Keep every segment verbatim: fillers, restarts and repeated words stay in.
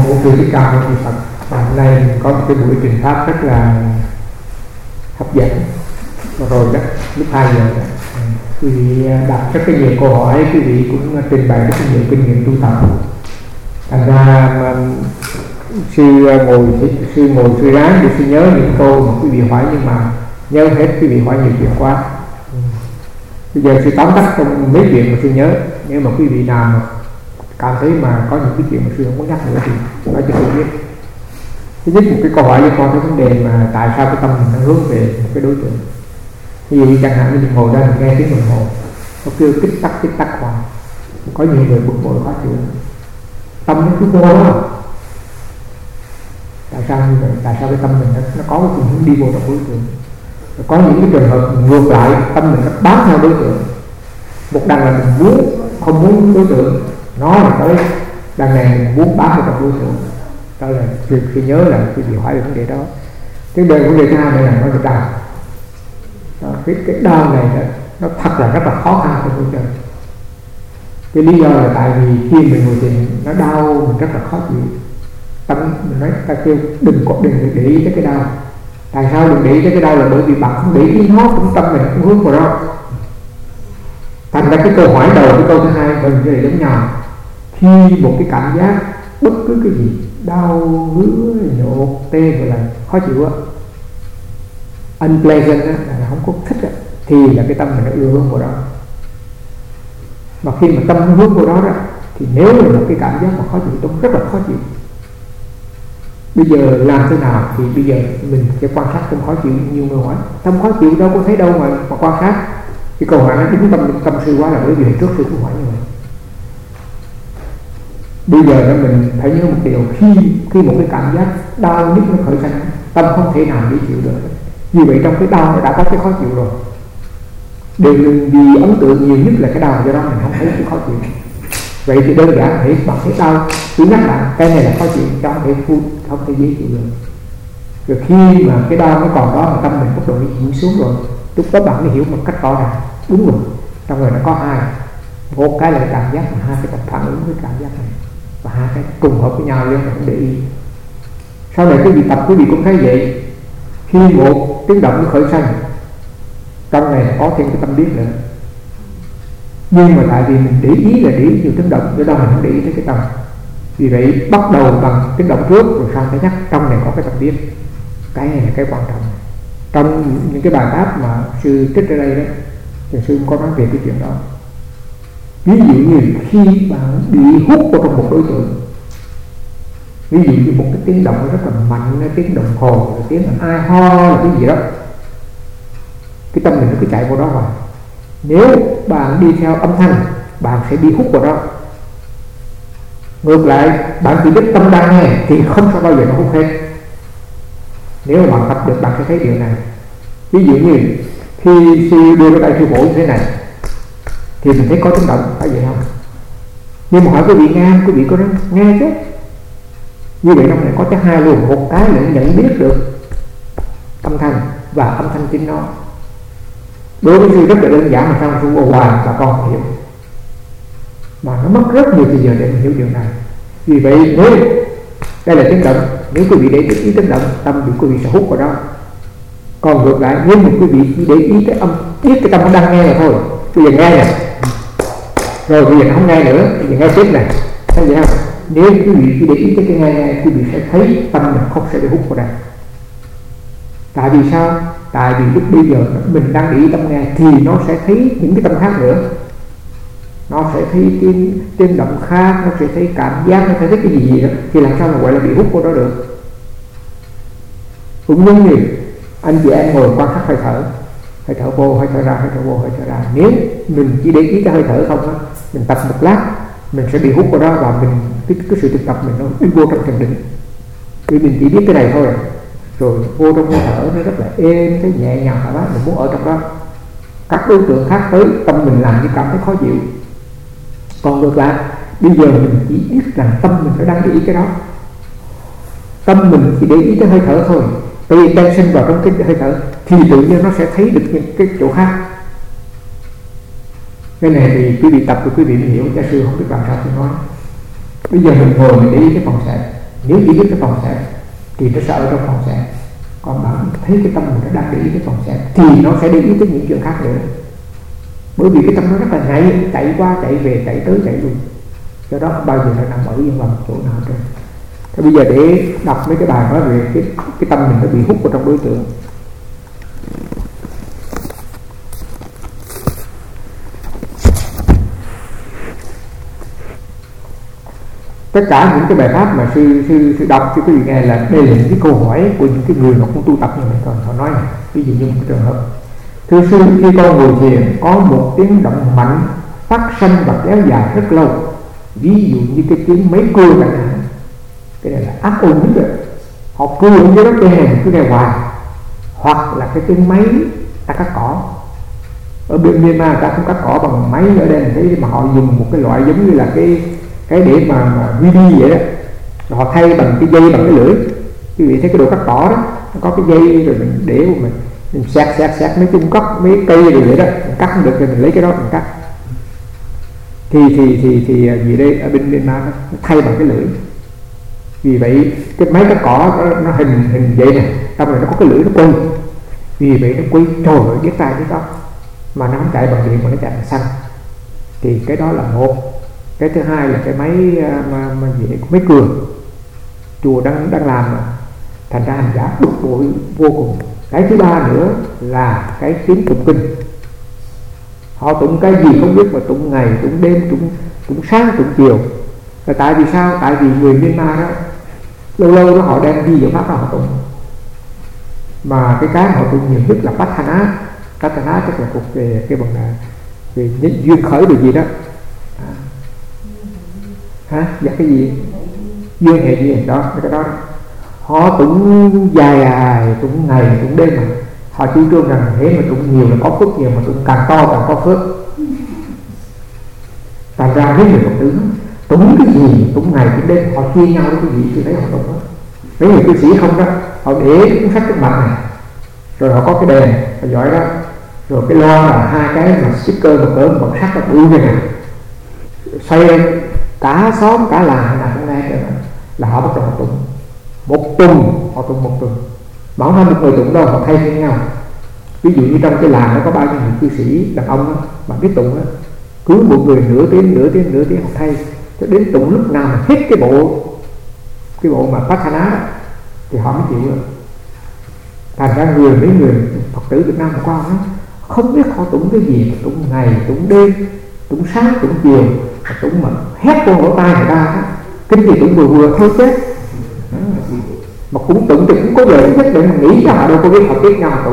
Ngũ Sư Thích Ca Mâu Ni Phật. Và hôm nay mình có một cái buổi trình pháp rất là hấp dẫn. Rồi đó, lúc hai giờ đó, quý vị đặt rất là nhiều câu hỏi, quý vị cũng trình bày rất là nhiều kinh nghiệm tu tập. Thành ra sư ngồi sư ngồi sư ráng để sư nhớ những câu mà quý vị hỏi, nhưng mà nhớ hết quý vị hỏi nhiều chuyện quá. Bây giờ sư tóm tắt trong mấy chuyện mà sư nhớ. Nếu mà quý vị nào mà cảm thấy mà có những cái chuyện mà sư không có nhắc nữa thì nói cho tôi biết. Thứ nhất, một cái câu hỏi liên quan tới vấn đề mà tại sao cái tâm mình nó hướng về một cái đối tượng. Ví dụ chẳng hạn như mình ngồi ra mình nghe tiếng đồng hồ nó kêu tích tắc tích tắc hoài, có nhiều người bực bội khó chịu, tâm nó cứ vô đó. Tại sao như vậy? Tại sao cái tâm mình nó, nó có cái tình hướng đi vô trong đối tượng? Rồi có những cái trường hợp ngược lại, tâm mình nó bám theo đối tượng. Một đằng là mình muốn không muốn đối tượng, nó là tới đằng này mình muốn bám vào trong đối tượng. Đó là khi nhớ là cái gì hỏi về vấn đề đó. Cái đề vấn đề thứ hai này là nó được đau. Đó, cái, cái đau này nó, nó thật là rất là khó khăn trong cuộc đời. Cái lý do là tại vì khi mình ngồi thiền nó đau, mình rất là khó chịu. Tâm mình nói ta kêu đừng có đừng để ý tới cái đau. Tại sao đừng để ý tới cái đau? Là bởi vì bạn không để ý nó, cũng tâm mình cũng hướng vào đó. Thành ra cái câu hỏi đầu, cái câu thứ hai mình như là giống nhau. Khi một cái cảm giác bất cứ cái gì đau, ngứa, nhột, tê gọi là khó chịu á, unpleasant á, là không có thích á, thì là cái tâm mình nó ưa hướng vào đó. Mà khi mà tâm nó hướng vào đó đó, thì nếu là một cái cảm giác mà khó chịu, tôi rất là khó chịu. Bây giờ làm thế nào? Thì bây giờ mình sẽ quan sát tâm khó chịu. Nhiều người hỏi tâm khó chịu đâu có thấy đâu mà, mà quan sát. Cái câu hỏi nó đúng tâm tâm sư quá, là bởi vì trước sư cũng hỏi như vậy. Bây giờ đó mình phải nhớ một điều, khi khi một cái cảm giác đau nhức nó khởi sanh, tâm không thể nào để chịu được. Như vậy trong cái đau nó đã có cái khó chịu rồi. Điều mình vì ấn tượng nhiều nhất là cái đau, do đó mình không thấy cái khó chịu. Vậy thì đơn giản thấy bạn thấy đau, cứ nhắc lại cái này là khó chịu, trong thể phun không thể dễ chịu được. Rồi khi mà cái đau nó còn đó mà tâm mình bắt đầu đi chuyển xuống rồi, lúc đó bạn mới hiểu một cách rõ ràng. Đúng rồi, trong người nó có hai, một cái là cảm giác, mà hai cái tập phản ứng với cảm giác này, và hai cái cùng hợp với nhau lên mà không để ý. Sau này quý vị tập, quý vị cũng thấy vậy. Khi một tiếng động nó khởi sanh, trong này có thêm cái tâm biết nữa. Nhưng mà tại vì mình để ý là để ý nhiều tiếng động, do đó mình không để ý tới cái tâm. Vì vậy bắt đầu bằng tiếng động trước, rồi sau cái nhắc trong này có cái tâm biết. Cái này là cái quan trọng. Trong những cái bài pháp mà sư trích ở đây đó, thì sư cũng có nói về cái chuyện đó. Ví dụ như khi bạn bị hút vào trong một đối tượng, ví dụ như một cái tiếng động rất là mạnh, tiếng đồng hồ, tiếng ai ho là cái gì đó, cái tâm mình nó cứ chạy vào đó rồi. Nếu bạn đi theo âm thanh, bạn sẽ bị hút vào đó. Ngược lại, bạn chỉ biết tâm đang nghe thì không sao bao giờ nó hút hết. Nếu mà bạn tập được, bạn sẽ thấy điều này. Ví dụ như khi sư đưa cái tay sư phổi như thế này, thì mình thấy có tiếng động, phải vậy không? Nhưng mà hỏi quý vị nghe, quý vị có nghe chứ? Như vậy trong này có cái hai luôn. Một cái là nhận biết được âm thanh và âm thanh chính nó. Đối với sư rất là đơn giản, mà sao sư ô hoài bà con hiểu. Mà nó mất rất nhiều thời giờ để mình hiểu điều này. Vì vậy nếu đây là tiếng động, nếu quý vị để ý tiếng động, tâm bị quý vị sẽ hút vào đó. Còn ngược lại, nếu mà quý vị chỉ để ý cái âm, biết cái tâm nó đang nghe là thôi. Bây giờ nghe nè, rồi bây giờ nó không nghe nữa, bây giờ nghe tiếp này, thấy vậy không? Nếu quý vị chỉ để ý tới cái nghe nghe, quý vị sẽ thấy tâm mình không sẽ bị hút vào đây. Tại vì sao? Tại vì lúc bây giờ mình đang để ý tâm nghe thì nó sẽ thấy những cái tâm khác nữa. Nó sẽ thấy tiếng, tiếng động khác, nó sẽ thấy cảm giác, nó sẽ thấy cái gì gì đó. Thì làm sao mà gọi là bị hút vào đó được? Cũng giống như anh chị em ngồi quan sát hơi thở, hơi thở vô, hơi thở ra, hơi thở vô, hơi thở ra. Nếu mình chỉ để ý cái hơi thở không á, mình tập một lát mình sẽ bị hút vào đó, và mình cái, cái sự thực tập mình nó đi vô trong thiền định. Vì mình chỉ biết cái này thôi, rồi vô trong hơi thở nó rất là êm, cái nhẹ nhàng hả đó, mình muốn ở trong đó. Các đối tượng khác tới, tâm mình làm như cảm thấy khó chịu. Còn ngược lại, bây giờ mình chỉ biết rằng tâm mình phải đang để ý cái đó. Tâm mình chỉ để ý cái hơi thở thôi. Tại vì tension vào trong cái hơi thở thì tự nhiên nó sẽ thấy được những cái chỗ khác. Cái này thì quý vị tập thì quý vị mới hiểu, cha sư không biết làm sao tôi nói. Bây giờ mình ngồi mình để ý cái phòng sạch, Nếu chỉ biết cái phòng xẹp thì nó sẽ ở trong phòng xẹp. Còn bạn thấy cái tâm mình nó đang để ý cái phòng xẹp thì nó sẽ để ý tới những chuyện khác nữa. Bởi vì cái tâm nó rất là nhạy, chạy qua chạy về, chạy tới chạy lui, do đó không bao giờ nó nằm ở yên vào một chỗ nào hết. Thế bây giờ để đọc mấy cái bài nói về cái, cái tâm mình nó bị hút vào trong đối tượng. Tất cả những cái bài pháp mà sư sư sư đọc cho quý vị nghe là đây là những cái câu hỏi của những cái người mà không tu tập như vậy. Còn họ nói này, ví dụ như một cái trường hợp: thưa sư, khi con ngồi thiền có một tiếng động mạnh phát sinh và kéo dài rất lâu, ví dụ như cái tiếng máy cưa chẳng hạn, cái này là ác ôn nhất rồi, họ cưa ở dưới đất đen cứ nghe hoài. Hoặc là cái tiếng máy ta cắt cỏ, ở bên Myanmar ta không cắt cỏ bằng máy ở đây thấy, mà họ dùng một cái loại giống như là cái cái để mà, mà vi đi vậy đó, họ thay bằng cái dây bằng cái lưỡi. Quý vị thấy cái đồ cắt cỏ đó, nó có cái dây rồi mình để của mình mình xẹt xẹt xẹt mấy chung cắt mấy cây rồi vậy đó, mình cắt không được thì mình lấy cái đó mình cắt. Thì thì thì thì gì đây ở bên bên nó thay bằng cái lưỡi. Vì vậy cái máy cắt cỏ nó, nó hình hình vậy này, trong rồi nó có cái lưỡi nó quay. Vì vậy nó quay trời ơi biết tay biết tóc, mà nó không chạy bằng điện mà nó chạy bằng xăng. Thì cái đó là một. Cái thứ hai là cái máy mà, mà gì đấy, máy cưa chùa đang đang làm mà, thành ra hành giả bực bội vô cùng. Cái thứ ba nữa là cái tiếng tụng kinh. Họ tụng cái gì không biết, mà tụng ngày tụng đêm, tụng tụng sáng tụng chiều. Là tại vì sao? Tại vì người Myanmar đó lâu lâu đó họ đem đi giờ pháp đó họ tụng, mà cái cái họ tụng nhiều nhất là Patthana. Patthana tức là cuộc về cái bằng là về duyên khởi được gì đó. À. Hả? Dạ cái gì? Duyên hệ duyên đó, cái đó, đó. Họ tụng dài dài, tụng ngày tụng đêm mà họ chủ trương rằng thế mà tụng nhiều là có phước nhiều, mà tụng càng to càng có phước. Thành ra mấy người Phật tử tụng cái gì tụng ngày tụng đêm, họ chia nhau đó quý vị, tôi thấy họ tụng đó. Mấy người cư sĩ không đó, họ để cuốn sách trước mặt này, rồi họ có cái đèn họ giỏi đó, rồi cái loa là hai cái mà speaker một cỡ một sắt là bự như này, xoay lên cả xóm cả làng nào cũng nghe được, là họ bắt đầu họ tụng một tuần, họ tụng một tuần, mà không phải một người tụng đâu, họ thay phiên nhau. Ví dụ như trong cái làng nó có bao nhiêu người cư sĩ đàn ông đó, mà biết tụng đó, cứ một người nửa tiếng nửa tiếng nửa tiếng họ thay, cho đến tụng lúc nào mà hết cái bộ cái bộ mà Patthana đó thì họ mới chịu được. Thành ra người mấy người Phật tử Việt Nam qua đó không biết họ tụng cái gì, tụng ngày tụng đêm, tụng sáng tụng chiều, tụng mà hét con lỗ tai người ta đó. Kinh gì tụng vừa vừa thôi chết. Mà cũng tụng thì cũng có lời nhất định, mà nghĩ ra họ đâu có biết họ biết nhau tụng.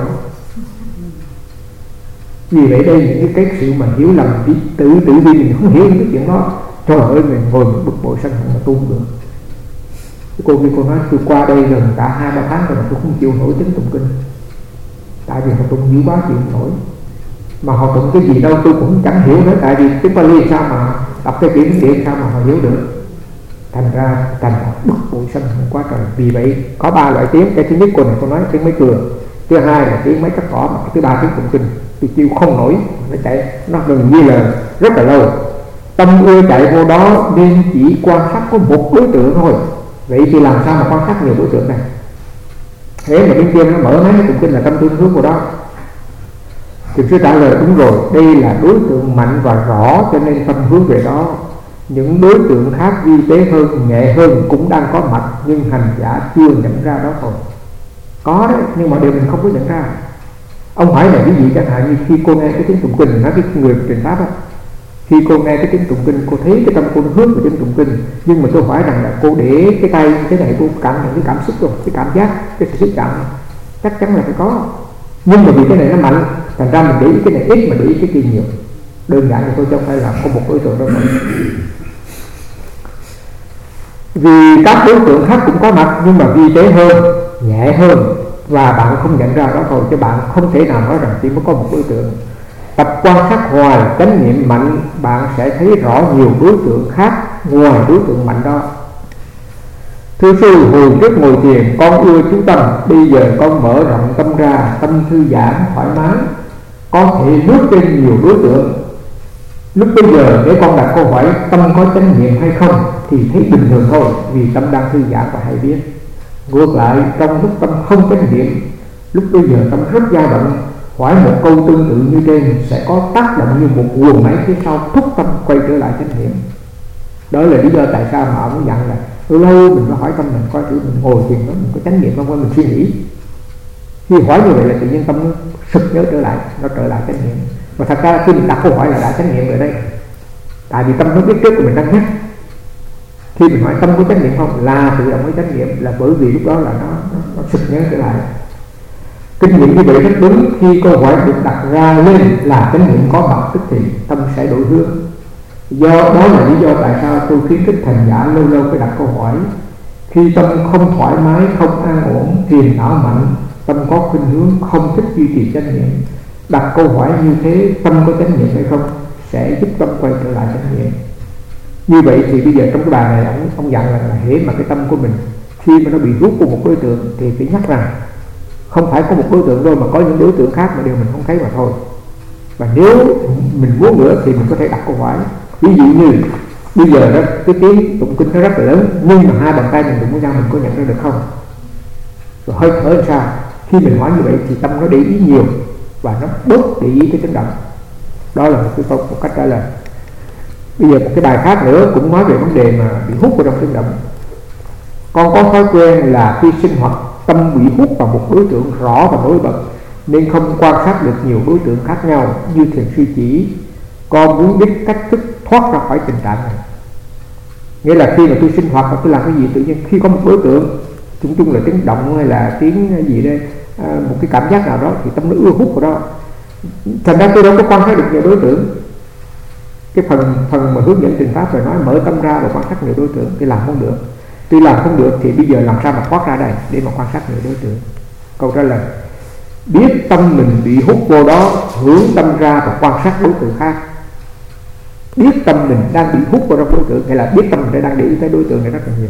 Vì vậy đây những cái, cái sự mà hiểu lầm tự tự vi mình không hiểu những cái chuyện đó, trời ơi mình ngồi mình bực bội sân hận mà tu được. Cô khi cô nói tôi qua đây gần cả hai ba tháng rồi mà tôi không chịu nổi tính tụng kinh, tại vì họ tụng dữ quá chịu nổi. Mà họ tụng cái gì đâu tôi cũng chẳng hiểu nữa, tại vì cái Pali sao mà đọc cái tiếng Việt sao mà họ hiểu được. Thành ra thành ra bực bội sân hận quá trời. Vì vậy có ba loại tiếng. Cái thứ nhất cô này cô nói tiếng máy cưa, thứ hai là tiếng máy cắt cỏ, mà cái thứ ba tiếng tụng kinh. Tôi chịu không nổi, nó chạy nó gần như là rất là lâu. Tâm ưa chạy vô đó nên chỉ quan sát có một đối tượng thôi. Vậy thì làm sao mà quan sát nhiều đối tượng này? Thế mà bên kia nó mở máy nó tụng kinh là tâm tư hướng vào đó. Thì sư trả lời đúng rồi, đây là đối tượng mạnh và rõ, cho nên tâm hướng về đó. Những đối tượng khác vi tế hơn, nhẹ hơn cũng đang có mặt, nhưng hành giả chưa nhận ra đó thôi. Có đấy, nhưng mà điều mình không có nhận ra. Ông hỏi này ví dụ chẳng hạn như khi cô nghe cái tiếng tụng kinh, nói cái người truyền pháp đó, khi cô nghe cái tiếng tụng kinh, cô thấy cái tâm cô nó hướng về tiếng tụng kinh, nhưng mà tôi hỏi rằng là cô để cái tay cái này, cô cảm nhận cái cảm xúc rồi, cái cảm giác, cái sự xúc chạm, chắc chắn là phải có. Nhưng mà vì cái này nó mạnh, thành ra mình để ý cái này ít mà để ý cái kia nhiều. Đơn giản là tôi không phải là có một đối tượng đâu mà. Vì các đối tượng khác cũng có mặt, nhưng mà vi tế hơn, nhẹ hơn, và bạn không nhận ra đó thôi, chứ bạn không thể nào nói rằng chỉ mới có một đối tượng. Tập quan sát hoài, chánh niệm mạnh, bạn sẽ thấy rõ nhiều đối tượng khác ngoài đối tượng mạnh đó. Thưa sư, hồi trước ngồi thiền con ưa chú tâm, bây giờ con mở rộng tâm ra, tâm thư giãn thoải mái, có thể lướt trên nhiều đối tượng. Lúc bây giờ nếu con đặt câu hỏi tâm có chánh niệm hay không thì thấy bình thường thôi, vì tâm đang thư giãn và hay biết. Ngược lại, trong lúc tâm không chánh niệm, lúc bây giờ tâm rất dao động, hỏi một câu tương tự như trên sẽ có tác động như một guồng máy phía sau thúc tâm quay trở lại chánh niệm. Đó là lý do tại sao mà ông dặn là lâu lâu mình phải hỏi tâm mình coi thử mình ngồi thiền đó mình có chánh niệm không, mình suy nghĩ. Khi hỏi như vậy là tự nhiên tâm nó sực nhớ trở lại, nó trở lại chánh niệm. Và thật ra khi mình đặt câu hỏi là đã chánh niệm rồi đây, tại vì tâm nó biết trước của mình đang nhắc. Khi mình hỏi tâm có chánh niệm không là tự động có chánh niệm, là bởi vì lúc đó là nó, nó, nó sực nhớ trở lại. Kinh nghiệm như vậy rất đúng. Khi câu hỏi được đặt ra lên là chánh niệm có mặt tức thì tâm sẽ đổi hướng. Do đó là lý do tại sao tôi khuyến khích hành giả lâu lâu phải đặt câu hỏi. Khi tâm không thoải mái, không an ổn, phiền não mạnh, tâm có khuynh hướng không thích duy trì chánh niệm, đặt câu hỏi như thế tâm có chánh niệm hay không sẽ giúp tâm quay trở lại chánh niệm. Như vậy thì bây giờ trong cái bài này ông, ông dặn là, là hễ mà cái tâm của mình khi mà nó bị rút của một đối tượng thì phải nhắc rằng không phải có một đối tượng đâu mà có những đối tượng khác mà đều mình không thấy mà thôi. Và nếu mình muốn nữa thì mình có thể đặt câu hỏi. Ví dụ như bây giờ đó cái tiếng tụng kinh nó rất là lớn, nhưng mà hai bàn tay mình đụng với nhau mình có nhận ra được không? Rồi hơi thở làm sao? Khi mình hỏi như vậy thì tâm nó để ý nhiều và nó bớt để ý cái tiếng động. Đó là một cái câu, một cách trả lời. Bây giờ một cái bài khác nữa cũng nói về vấn đề mà bị hút vào trong tiếng động. Con có thói quen là khi sinh hoạt tâm bị hút vào một đối tượng rõ và nổi bật nên không quan sát được nhiều đối tượng khác nhau như thiền sư chỉ. Con muốn biết cách thức thoát ra khỏi tình trạng này. Nghĩa là khi mà tôi sinh hoạt và tôi làm cái gì tự nhiên khi có một đối tượng, chung chung là tiếng động hay là tiếng gì đây, à, một cái cảm giác nào đó thì tâm nó ưa hút vào đó. Thành ra tôi đâu có quan sát được nhiều đối tượng. Cái phần phần mà hướng dẫn trình pháp rồi nói mở tâm ra và quan sát nhiều đối tượng thì làm không được. Tuy làm không được thì bây giờ làm sao mà thoát ra đây để mà quan sát nhiều đối tượng? Câu trả lời: biết tâm mình bị hút vô đó, hướng tâm ra và quan sát đối tượng khác. Biết tâm mình đang bị hút vào trong đối tượng, hay là biết tâm mình đang để ý tới đối tượng này rất là nhiều.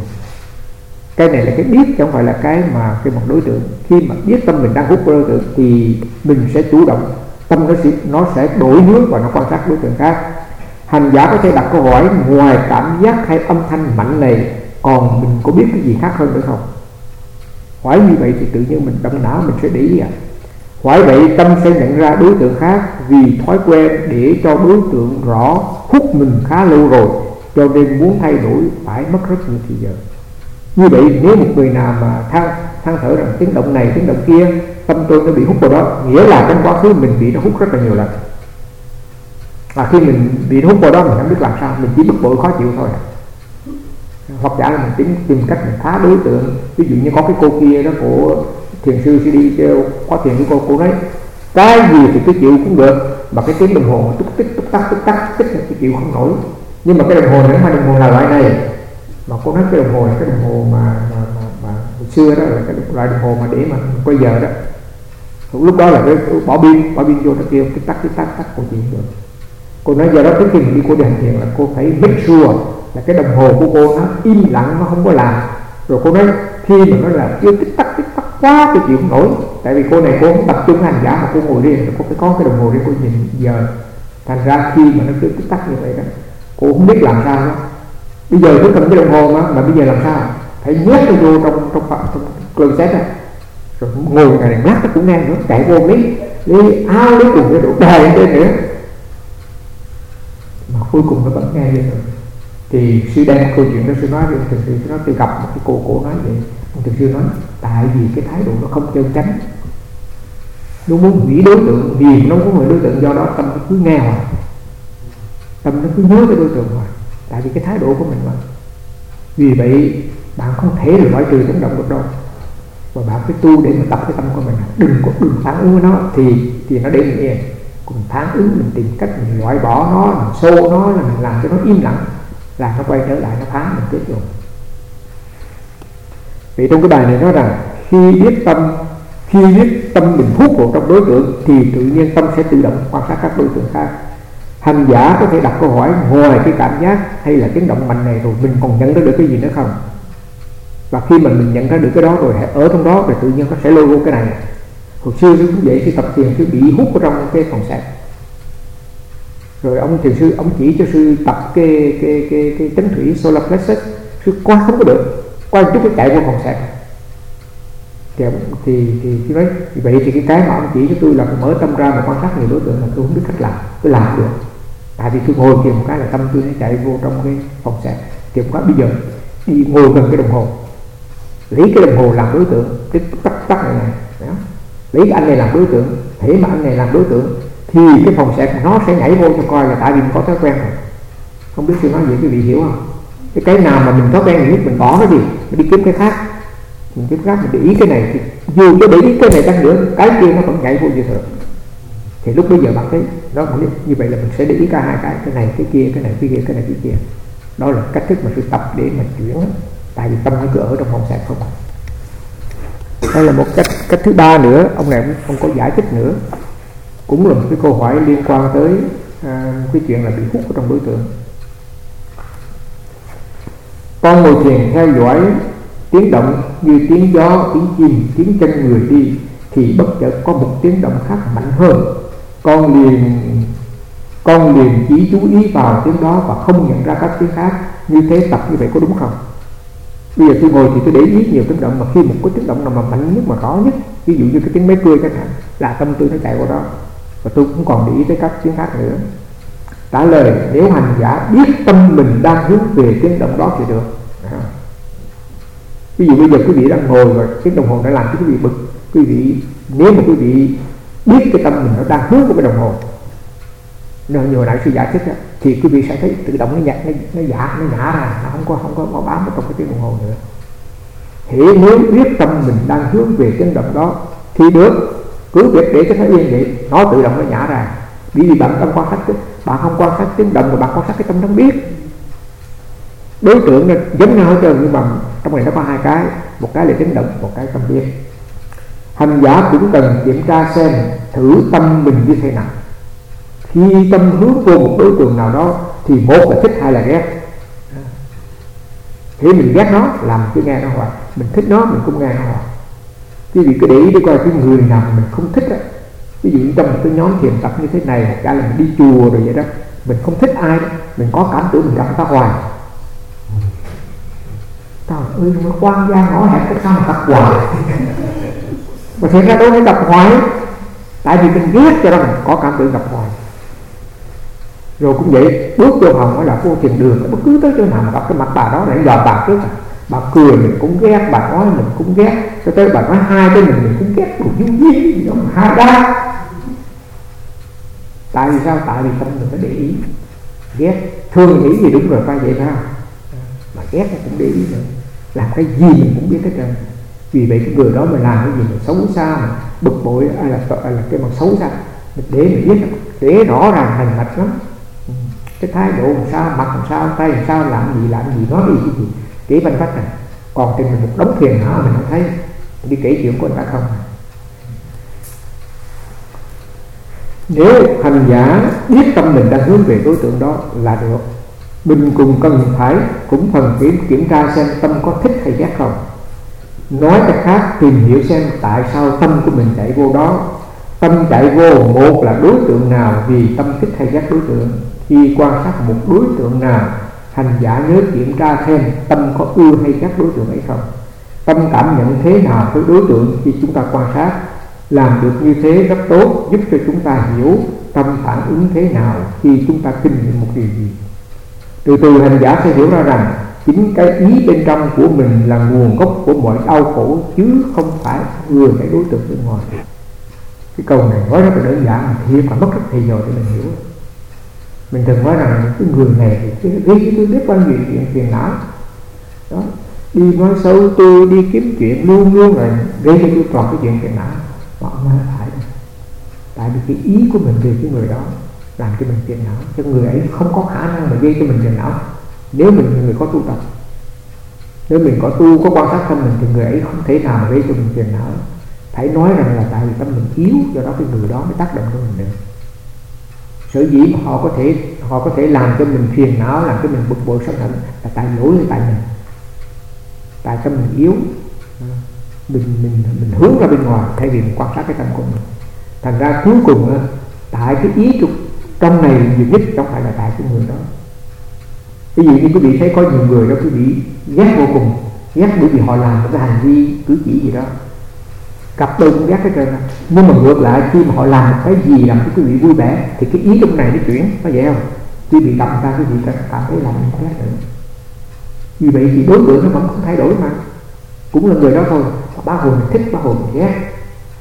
Cái này là cái biết chứ không phải là cái mà cái một đối tượng. Khi mà biết tâm mình đang hút vào đối tượng thì mình sẽ chủ động, tâm nó sẽ, nó sẽ đổi hướng và nó quan sát đối tượng khác. Hành giả có thể đặt câu hỏi: ngoài cảm giác hay âm thanh mạnh này còn mình có biết cái gì khác hơn nữa không? Hỏi như vậy thì tự nhiên mình động não mình sẽ để ý à. Hỏi vậy tâm sẽ nhận ra đối tượng khác, vì thói quen để cho đối tượng rõ hút mình khá lâu rồi, cho nên muốn thay đổi phải mất rất nhiều thời giờ. Như vậy nếu một người nào mà than than thở rằng tiếng động này tiếng động kia tâm tôi nó bị hút vào đó, nghĩa là trong quá khứ mình bị nó hút rất là nhiều lần. Và khi mình bị nó hút vào đó mình không biết làm sao, mình chỉ bực bội khó chịu thôi. Hoặc giả là mình tìm, tìm cách mình phá đối tượng. Ví dụ như có cái cô kia đó, của thiền sư sẽ đi kêu có thiền với cô, cô nói cái gì thì cứ chịu cũng được, mà cái tiếng đồng hồ túc tích túc tắc túc tắc tích là chịu không nổi. Nhưng mà cái đồng hồ này không phải đồng hồ là loại này, mà cô nói cái đồng hồ là cái đồng hồ mà mà, mà, mà hồi xưa đó là cái loại đồng hồ mà để mà quay giờ đó. Lúc đó là cái bỏ pin bỏ pin vô nó kêu tích tắc tích tắc tắc cô chịu được. Cô nói giờ đó trước khi mình đi cô đi hành thiền là cô phải make sure là cái đồng hồ của cô nó im lặng, nó không có làm. Rồi cô nói khi mà nó là chưa tích tắc tích tắc quá tôi chịu không nổi, tại vì cô này cô không tập trung hành giả mà cô ngồi riêng, cô phải có cái đồng hồ để cô nhìn giờ. Thành ra khi mà nó cứ tích tắc như vậy đó, cô không biết làm sao đó. Bây giờ cứ cầm cái đồng hồ mà mà bây giờ làm sao phải nhét nó vô trong trong trong, trong closet á, rồi ngồi ngày này lát nó cũng nghe nữa, chạy vô lấy lấy áo lấy cùng cái đồ đài trên nữa, mà cuối cùng nó vẫn nghe được. Thì sư đem câu chuyện đó sư nói với thực sư nó tôi gặp một cái cô cổ nói vậy, ông thực sư nói tại vì cái thái độ nó không chân chánh, nó muốn hủy đối tượng vì nó muốn hủy đối tượng, do đó tâm nó cứ nghe hoài, tâm nó cứ nhớ cái đối tượng hoài, tại vì cái thái độ của mình mà. Vì vậy bạn không thể loại trừ tiếng động được đâu, và bạn phải tu để mà tập cái tâm của mình, đừng có đừng phản ứng với nó thì thì nó để mình yên. Còn phản ứng mình tìm cách mình loại bỏ nó, mình xô nó, là mình làm cho nó im lặng, là nó quay trở lại nó phá mình tiếp rồi. Vì trong cái bài này nói rằng khi biết tâm khi biết tâm mình hút vào trong đối tượng thì tự nhiên tâm sẽ tự động quan sát các đối tượng khác. Hành giả có thể đặt câu hỏi ngoài cái cảm giác hay là tiếng động mạnh này rồi mình còn nhận ra được cái gì nữa không? Và khi mà mình nhận ra được cái đó rồi, ở trong đó thì tự nhiên nó sẽ lôi vô cái này. Hồi xưa cũng vậy, khi tập thiền cứ bị hút vào trong cái phòng xét. Rồi ông thiền sư ông chỉ cho sư tập cái cái cái cái chánh thủy solar plexus, sư qua không có được, qua một chút cái chạy vô phòng sạc. Thì thì thì, thì nói vậy thì cái cái mà ông chỉ cho tôi là mở tâm ra mà quan sát nhiều đối tượng là tôi không biết cách làm, tôi làm được. Tại vì tôi ngồi kia một cái là tâm tôi nó chạy vô trong cái phòng sạc. Thì một cái bây giờ đi ngồi gần cái đồng hồ, lấy cái đồng hồ làm đối tượng, cái tắt tắt này này, đó. Lấy cái anh này làm đối tượng, thế mà anh này làm đối tượng thì cái phòng sạc nó sẽ nhảy vô cho coi, là tại vì mình có thói quen rồi. Không biết tôi nói gì quý vị hiểu không? Cái cái nào mà mình thói quen nhiều nhất mình bỏ nó đi, mình đi kiếm cái khác, mình kiếm khác mình để ý cái này thì dù cho để ý cái này đang nữa, cái kia nó vẫn nhảy vô như thường. Thì lúc bây giờ bạn thấy nó như vậy là mình sẽ để ý cả hai cái, cái này cái kia, cái này cái kia, cái này cái kia. Đó là cách thức mà sự tập để mà chuyển, tại vì tâm nó cứ ở trong phòng sạc không. Đây là một cách cách thứ ba nữa, ông này không có giải thích nữa, cũng là một cái câu hỏi liên quan tới à, cái chuyện là bị hút ở trong đối tượng. Con ngồi thiền theo dõi tiếng động như tiếng gió, tiếng chim, tiếng chân người đi, thì bất chợt có một tiếng động khác mạnh hơn, con liền con liền chỉ chú ý vào tiếng đó và không nhận ra các tiếng khác. Như thế tập như vậy có đúng không? Bây giờ tôi ngồi thì tôi để ý nhiều tiếng động, mà khi một cái tiếng động nào mà mạnh nhất, mà rõ nhất, ví dụ như cái tiếng máy cười chẳng hạn, là tâm tôi nó chạy vào đó, và tôi cũng còn để ý tới các tiếng khác nữa. Trả lời: nếu hành giả biết tâm mình đang hướng về tiếng động đó thì được. À. Ví dụ bây giờ quý vị đang ngồi và tiếng đồng hồ đã làm cho quý vị bực, quý vị nếu mà quý vị biết cái tâm mình nó đang hướng vào cái đồng hồ, nó như hồi nãy sư giải thích đó, thì quý vị sẽ thấy tự động nó nhả, nó, nó giả, nó nhả ra, nó không có không có, có bám vào trong cái tiếng đồng hồ nữa. Thế nếu biết tâm mình đang hướng về tiếng động đó thì được, cứ việc để cho nó yên vậy, nó tự động nó nhả ra. Bởi vì bạn không quan sát, bạn không quan sát tiếng động mà bạn quan sát cái tâm nó biết. Đối tượng nó giống nhau hết trơn, nhưng mà trong này nó có hai cái, một cái là tiếng động, một cái tâm biết. Hành giả cũng cần kiểm tra xem thử tâm mình như thế nào. Khi tâm hướng vô một đối tượng nào đó thì một là thích hai là ghét. Khi mình ghét nó làm cứ nghe nó hoài, mình thích nó mình cũng nghe nó hoài. Quý vị cứ để ý đi coi cái người nào mình không thích á. Ví dụ trong một cái nhóm thiền tập như thế này, cả là mình đi chùa rồi vậy đó, mình không thích ai đó, mình có cảm tưởng mình gặp ta hoài. Trời ơi, nó quan gia ngõ hẹp cái sao mà gặp hoài. Mà thiệt ra đâu phải gặp hoài, tại vì mình ghét cho đó mình có cảm tưởng gặp hoài. Rồi cũng vậy, bước vô phòng là vô thiền đường, bất cứ tới chỗ nào mà gặp cái mặt bà đó lại dò bà trước, bà cười mình cũng ghét, bà nói mình cũng ghét, cho tới bà nói hai cái mình mình cũng ghét, đủ như gì gì đó mà hai đa. Tại vì sao? Tại vì tâm mình phải để ý, ghét thương nghĩ gì đúng rồi phải vậy sao, mà ghét nó cũng để ý nữa, làm cái gì mình cũng biết hết trơn. Vì vậy cái người đó mà làm cái gì mà xấu xa, mà bực bội hay là hay là cái mặt xấu xa, mình để mình biết, để rõ ràng hành mạch lắm. Cái thái độ làm sao, mặt làm sao, tay làm sao, làm gì làm gì, nói gì cái gì, kỹ văn phát này. Còn thì mình một đống phiền não mình không thấy, mình đi kể chuyện của người ta không. Nếu hành giả biết tâm mình đang hướng về đối tượng đó là được. Mình cùng cần phải cũng phần kiểm, kiểm tra xem tâm có thích hay ghét không. Nói cách khác, tìm hiểu xem tại sao tâm của mình chạy vô đó. Tâm chạy vô một là đối tượng nào vì tâm thích hay ghét đối tượng. Khi quan sát một đối tượng nào, hành giả nhớ kiểm tra xem tâm có ưa hay ghét đối tượng ấy không. Tâm cảm nhận thế nào với đối tượng khi chúng ta quan sát. Làm được như thế rất tốt, giúp cho chúng ta hiểu tâm phản ứng thế nào khi chúng ta kinh nghiệm một điều gì. Từ từ hành giả sẽ hiểu ra rằng chính cái ý bên trong của mình là nguồn gốc của mọi đau khổ, chứ không phải vừa cái đối tượng bên ngoài. Cái câu này nói rất là đơn giản mà thiệt mà mất rất thời giờ để mình hiểu. Mình thường nói rằng cái người này thì gây cho tôi biết bao nhiêu chuyện phiền não đó, đi nói xấu tôi, đi kiếm chuyện luôn luôn là gây cho tôi toàn cái chuyện phiền não. Mà ông nói phải đâu, tại vì cái ý của mình về cái người đó làm cho mình phiền não, cho người ấy không có khả năng mà gây cho mình phiền não. Nếu mình là người có tu tập, nếu mình có tu, có quan sát tâm mình, thì người ấy không thể nào mà gây cho mình phiền não. Phải nói rằng là tại vì tâm mình yếu, do đó cái người đó mới tác động cho mình được. Sở dĩ mà họ có thể họ có thể làm cho mình phiền não, làm cho mình bực bội sân hận là tại lỗi là tại mình, tại tâm mình yếu, mình mình mình hướng ra bên ngoài thay vì mình quan sát cái tâm của mình. Thành ra cuối cùng tại cái ý trục trong này nhiều nhất không phải là tại cái người đó. Ví dụ như quý vị thấy có nhiều người đó quý vị ghét vô cùng, ghét bởi vì họ làm một cái hành vi cử chỉ gì đó, cặp đôi cũng ghét hết trơn. Nhưng mà ngược lại khi mà họ làm một cái gì làm cho quý vị vui vẻ thì cái ý trong này nó chuyển, nó vậy không? Quý vị gặp người ta quý vị cảm thấy làm không ghét nữa. Vì vậy thì đối tượng nó vẫn không thay đổi mà, cũng là người đó thôi. Bá Hồ mình thích, bá Hồ mình ghét,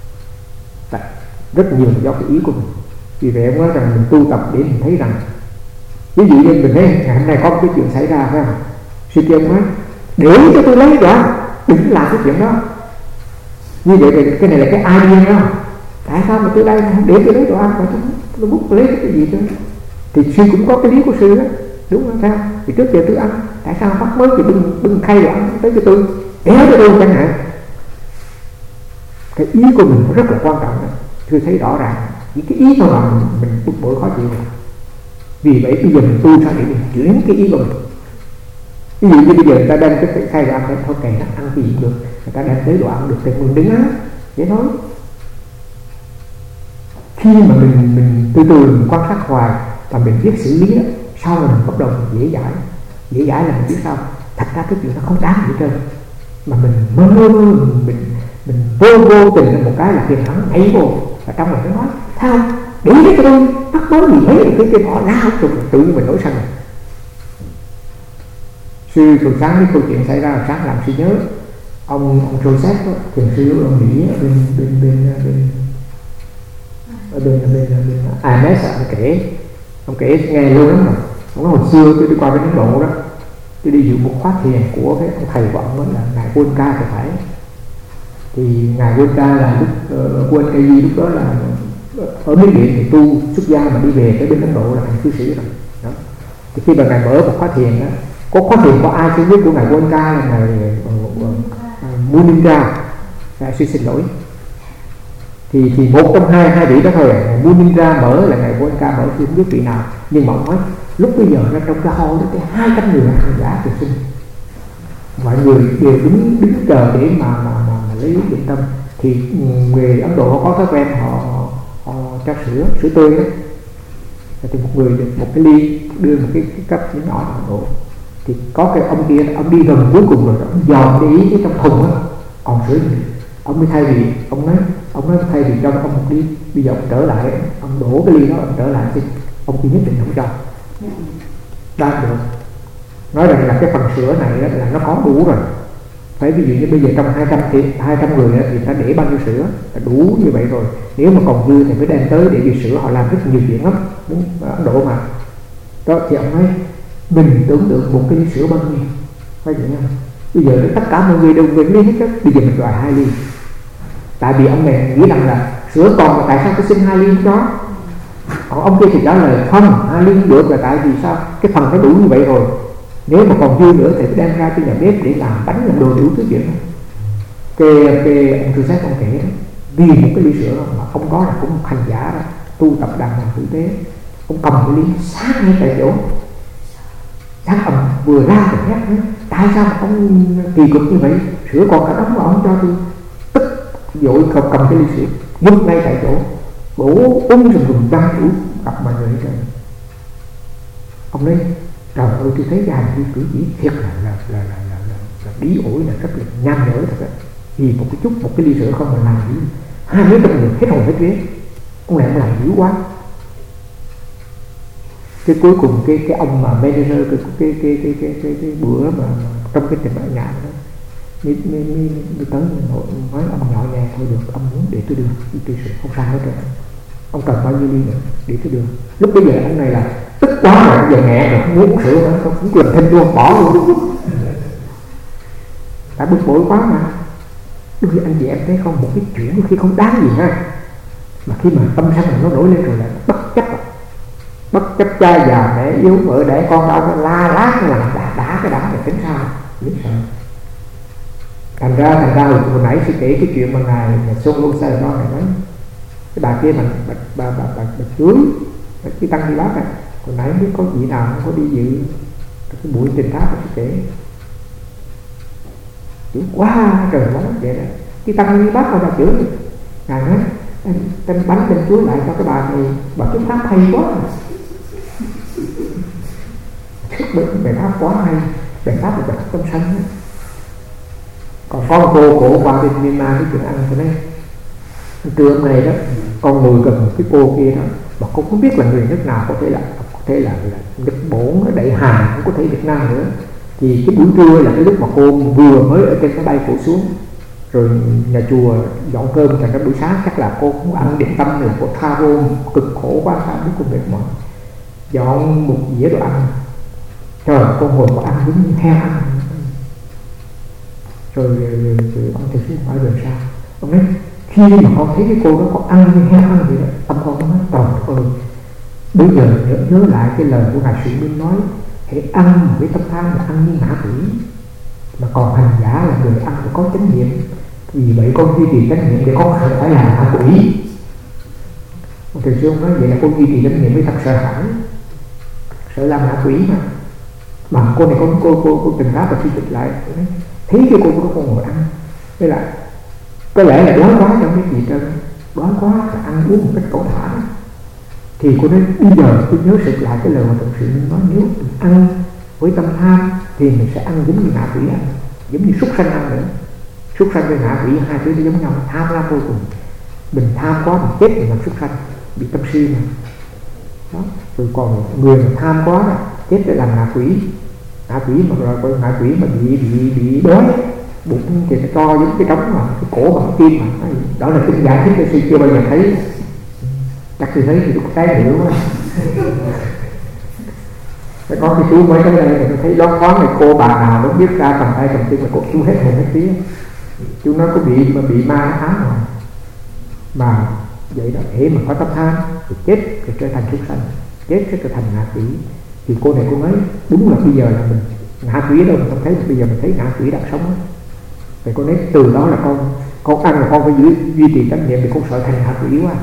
rất nhiều là do cái ý của mình. Vì vậy em nói rằng mình tu tập để mình thấy rằng, ví dụ như mình thấy ngày hôm nay có một cái chuyện xảy ra phải không? Sư kia nói để cho tôi lấy đoạn, đừng làm cái chuyện đó. Như vậy thì cái này là cái idea đó. Tại sao mà tôi đây để tôi lấy đoạn mà tôi, tôi bút lấy cái gì đó? Thì sư cũng có cái lý của sư đó, đúng không? Sao? Thì trước giờ tôi ăn, tại sao bắt mới thì bưng bưng khay đoạn tới cho tôi, kéo cho tôi chẳng hạn. Cái ý của mình rất là quan trọng đó. Tôi thấy rõ ràng những cái ý thôi mà mình, mình bực bội khó chịu. Vì vậy bây giờ mình tu sao để mình chuyển cái ý của mình. Ví dụ như bây giờ người ta đem cái khay đoạn đấy, thôi kệ nó ăn cái gì cũng được, người ta đem tới đoạn được thì mình đứng á, vậy thôi. Khi mà mình mình từ từ mình quan sát hoài và mình biết xử lý đó, sau này mình bắt đầu mình dễ dãi. Dễ dãi là mình biết sao, thật ra cái chuyện nó không đáng gì hết trơn, mà mình mơ mơ mình mình mình vô vô tình là một cái là phiền hắn ấy vô, và trong này nó nói sao để đấy cho tôi bắt bóng gì mấy cái kia họ lao tự tự nhiên mình nổi sân. Sư thường sáng cái câu chuyện xảy ra là sáng làm sư nhớ ông ông Joseph đó, thiền sư ở Mỹ ở bên bên bên bên ở bên bên bên a em ét ông kể ông kể nghe lâu lắm rồi. Ông nói hồi xưa tôi đi qua bên Ấn Độ đó, tôi đi dự một khóa thiền của cái ông thầy của ông đó là ngài Wolka thì phải. Thì ngài Wolka là lúc uh, quên cái gì lúc đó là ở Miến Điện thì tu xuất gia mà đi về tới bên Ấn Độ là thành cư sĩ rồi đó. Thì khi mà ngài mở một khóa thiền đó, có khóa thiền có ai chưa biết của ngài Wolka là ngài uh, uh, Munindra, ngài suy xin lỗi. Thì thì một trong hai hai vị đó thôi, ngài Munindra mở là ngài Wolka mở, chưa biết vị nào. Nhưng mà ông nói lúc bây giờ ra trong cái hall đó cái hai trăm người hành giả thiền sinh, mọi người đều đứng đứng chờ để mà mà mà, mà lấy định tâm. Thì người Ấn Độ họ có thói quen họ, họ, họ cho sữa sữa tươi đó, thì một người được một cái ly đưa một cái, cái cấp nhỏ nhỏ Ấn Độ. Thì có cái ông kia ông đi gần cuối cùng rồi, ông dòm cái ý cái trong thùng á còn sữa gì, ông mới thay vì ông nói ông nói thay vì cho ông một ly, bây giờ ông trở lại ông đổ cái ly đó ông trở lại thì ông chỉ nhất định không cho đang được. Nói rằng là cái phần sữa này đó là nó có đủ rồi. Phải ví dụ như bây giờ trong hai trăm thì hai trăm người đó, thì ta để bao nhiêu sữa là đủ như vậy rồi. Nếu mà còn dư thì mới đem tới, để vì sữa họ làm rất nhiều chuyện lắm, đúng ở Ấn Độ mà. Đó thì ông nói mình tưởng tượng một cái sữa bao nhiêu, phải vậy không? Bây giờ tất cả mọi người đều về ly hết á, bây giờ mình đòi hai ly. Tại vì ông này nghĩ rằng là sữa còn mà tại sao tôi xin hai ly đó. Còn ông kia thì trả lời không, hai ly không được là tại vì sao cái phần nó đủ như vậy rồi, nếu mà còn dư nữa thì đem ra cho nhà bếp để làm bánh làm đồ đủ thứ chuyện. Cái cái ông Joseph ông kể đó, vì một cái ly sữa mà ông có là cũng hành giả đó, tu tập đàng hoàng tử tế, ông cầm cái ly sát ngay tại chỗ, sáng ông vừa ra thì nhắc nữa, tại sao mà ông kỳ cục như vậy, sữa còn cả đống mà ông cho tôi. Tức dội cầm, cầm cái ly sữa nhúc ngay tại chỗ, đổ uống rừng rừng văng đủ gặp mọi người hết. Ông nói trời ơi, tôi thấy cái hành vi cử chỉ thiệt là là là là là, là, là bí ổi, là rất là nham nhở thật á. Vì một cái chút một cái ly sữa không mà làm gì hai mấy trăm người hết hồn hết vía. Ông này ông làm dữ quá. Cái cuối cùng cái cái ông mà manager cái cái cái cái cái cái, cái bữa mà, mà trong cái trình ở nhà đó mới mới mới tới nói ông nhỏ nhẹ thôi được, ông muốn để tôi đưa tôi sữa không sao hết rồi, ông cần bao nhiêu ly nữa để tôi đưa. Lúc bây giờ ông này là tức quá rồi, giờ mẹ rồi không muốn uống sữa nữa, không cũng quyền thêm luôn, bỏ luôn. Tại bực bội quá mà. Đôi khi anh chị em thấy không, một cái chuyện đôi khi không đáng gì ha, mà khi mà tâm sân nó nổi lên rồi là bất chấp rồi. Bất chấp cha già mẹ yếu vợ đẻ con đâu, nó la lát nó làm đá đá cái đá này tính sao biết sao. Thành ra thành ra hồi, hồi nãy sư kể cái chuyện mà ngài Xuân Lô Sa đó này nói cái bà kia mà bà bà bà bà, bà cưới cái tăng đi bác này, hồi nãy biết có vị nào không có đi dự cái buổi trình tháp sư kể chữ quá trời quá vậy đó. Cái tăng đi bác mà bà chửi ngài nói em, em bánh em chuối lại cho cái bà này, bà cái pháp hay quá, bài pháp quá hay, bài pháp là bài pháp tâm sanh đó. Còn con cô cổ qua bên Myanmar cái chuyện ăn cho nên trưa hôm nay đó con ngồi gần một cái cô kia đó mà con không biết là người nước nào, có thể là có thể là, là Nhật Bản, Đại Hàn, cũng có thể Việt Nam nữa. Thì cái buổi trưa là cái lúc mà cô vừa mới ở trên máy bay cổ xuống, rồi nhà chùa dọn cơm, thành cái buổi sáng chắc là cô cũng ăn điểm tâm, là cô tha vô cực khổ quá, sao biết cô mệt mỏi, dọn một dĩa đồ ăn, trời con ngồi có ăn giống như heo ăn. Rồi, rồi, rồi, rồi ông thầy sư hỏi rồi sao, ông nói khi mà con thấy cái cô đó có ăn như heo ăn vậy đó, tâm con nó nói trời ơi, bây giờ nhớ, nhớ lại cái lời của ngài Sĩ Minh nói, hãy ăn với tâm tham là ăn như ngã quỷ, mà còn hành giả là người ăn phải có chánh niệm. Vì vậy con duy trì chánh niệm để con không phải là ngã quỷ. Ông thầy sư ông nói vậy là con duy trì chánh niệm mới thật sợ hãi, sợ làm ngã quỷ mà. Mà cô này có cô cô cô tình pháp và suy dịch lại, thấy cái cô đó con ngồi ăn, thế là có lẽ là đói quá trong cái gì trơn, đói quá là ăn uống một cách cẩu thả. Thì cô nói bây giờ tôi nhớ sự lại cái lời mà thực sự mình nói, nếu mình ăn với tâm tham thì mình sẽ ăn giống như ngạ quỷ ăn, giống như súc sanh ăn nữa. Súc sanh với ngạ quỷ hai thứ nó giống nhau, tham lam vô cùng. Mình tham quá mình chết mình làm súc sanh, bị tâm si mà. Đó. Rồi còn người mà tham quá là chết để làm ngạ quỷ. Ngạ quỷ mà rồi coi ngạ quỷ mà bị bị bị đói, bụng thì nó to giống cái trống mà cái cổ bằng kim mà. Đó là cái giải thích cái suy chưa bao giờ thấy. Chắc tôi thấy thì tôi có cái hiểu quá. Phải có cái chú mới tới đây tôi thấy đó có này cô bà nào nó biết ra cầm tay cầm chân là cô chú hết hồn hết vía. Chú nói có bị mà bị ma ám rồi. Mà vậy đó, hễ mà có tâm tham thì chết thì trở thành súc sanh, chết sẽ trở thành ngạ quỷ. Thì cô này cô nói đúng là bây giờ là mình ngạ quỷ đâu mình không thấy, bây giờ mình thấy ngạ quỷ đang sống. Thì cô nói từ đó là con con ăn là con phải duy, duy trì chánh niệm, thì con sợ thành ngạ quỷ quá.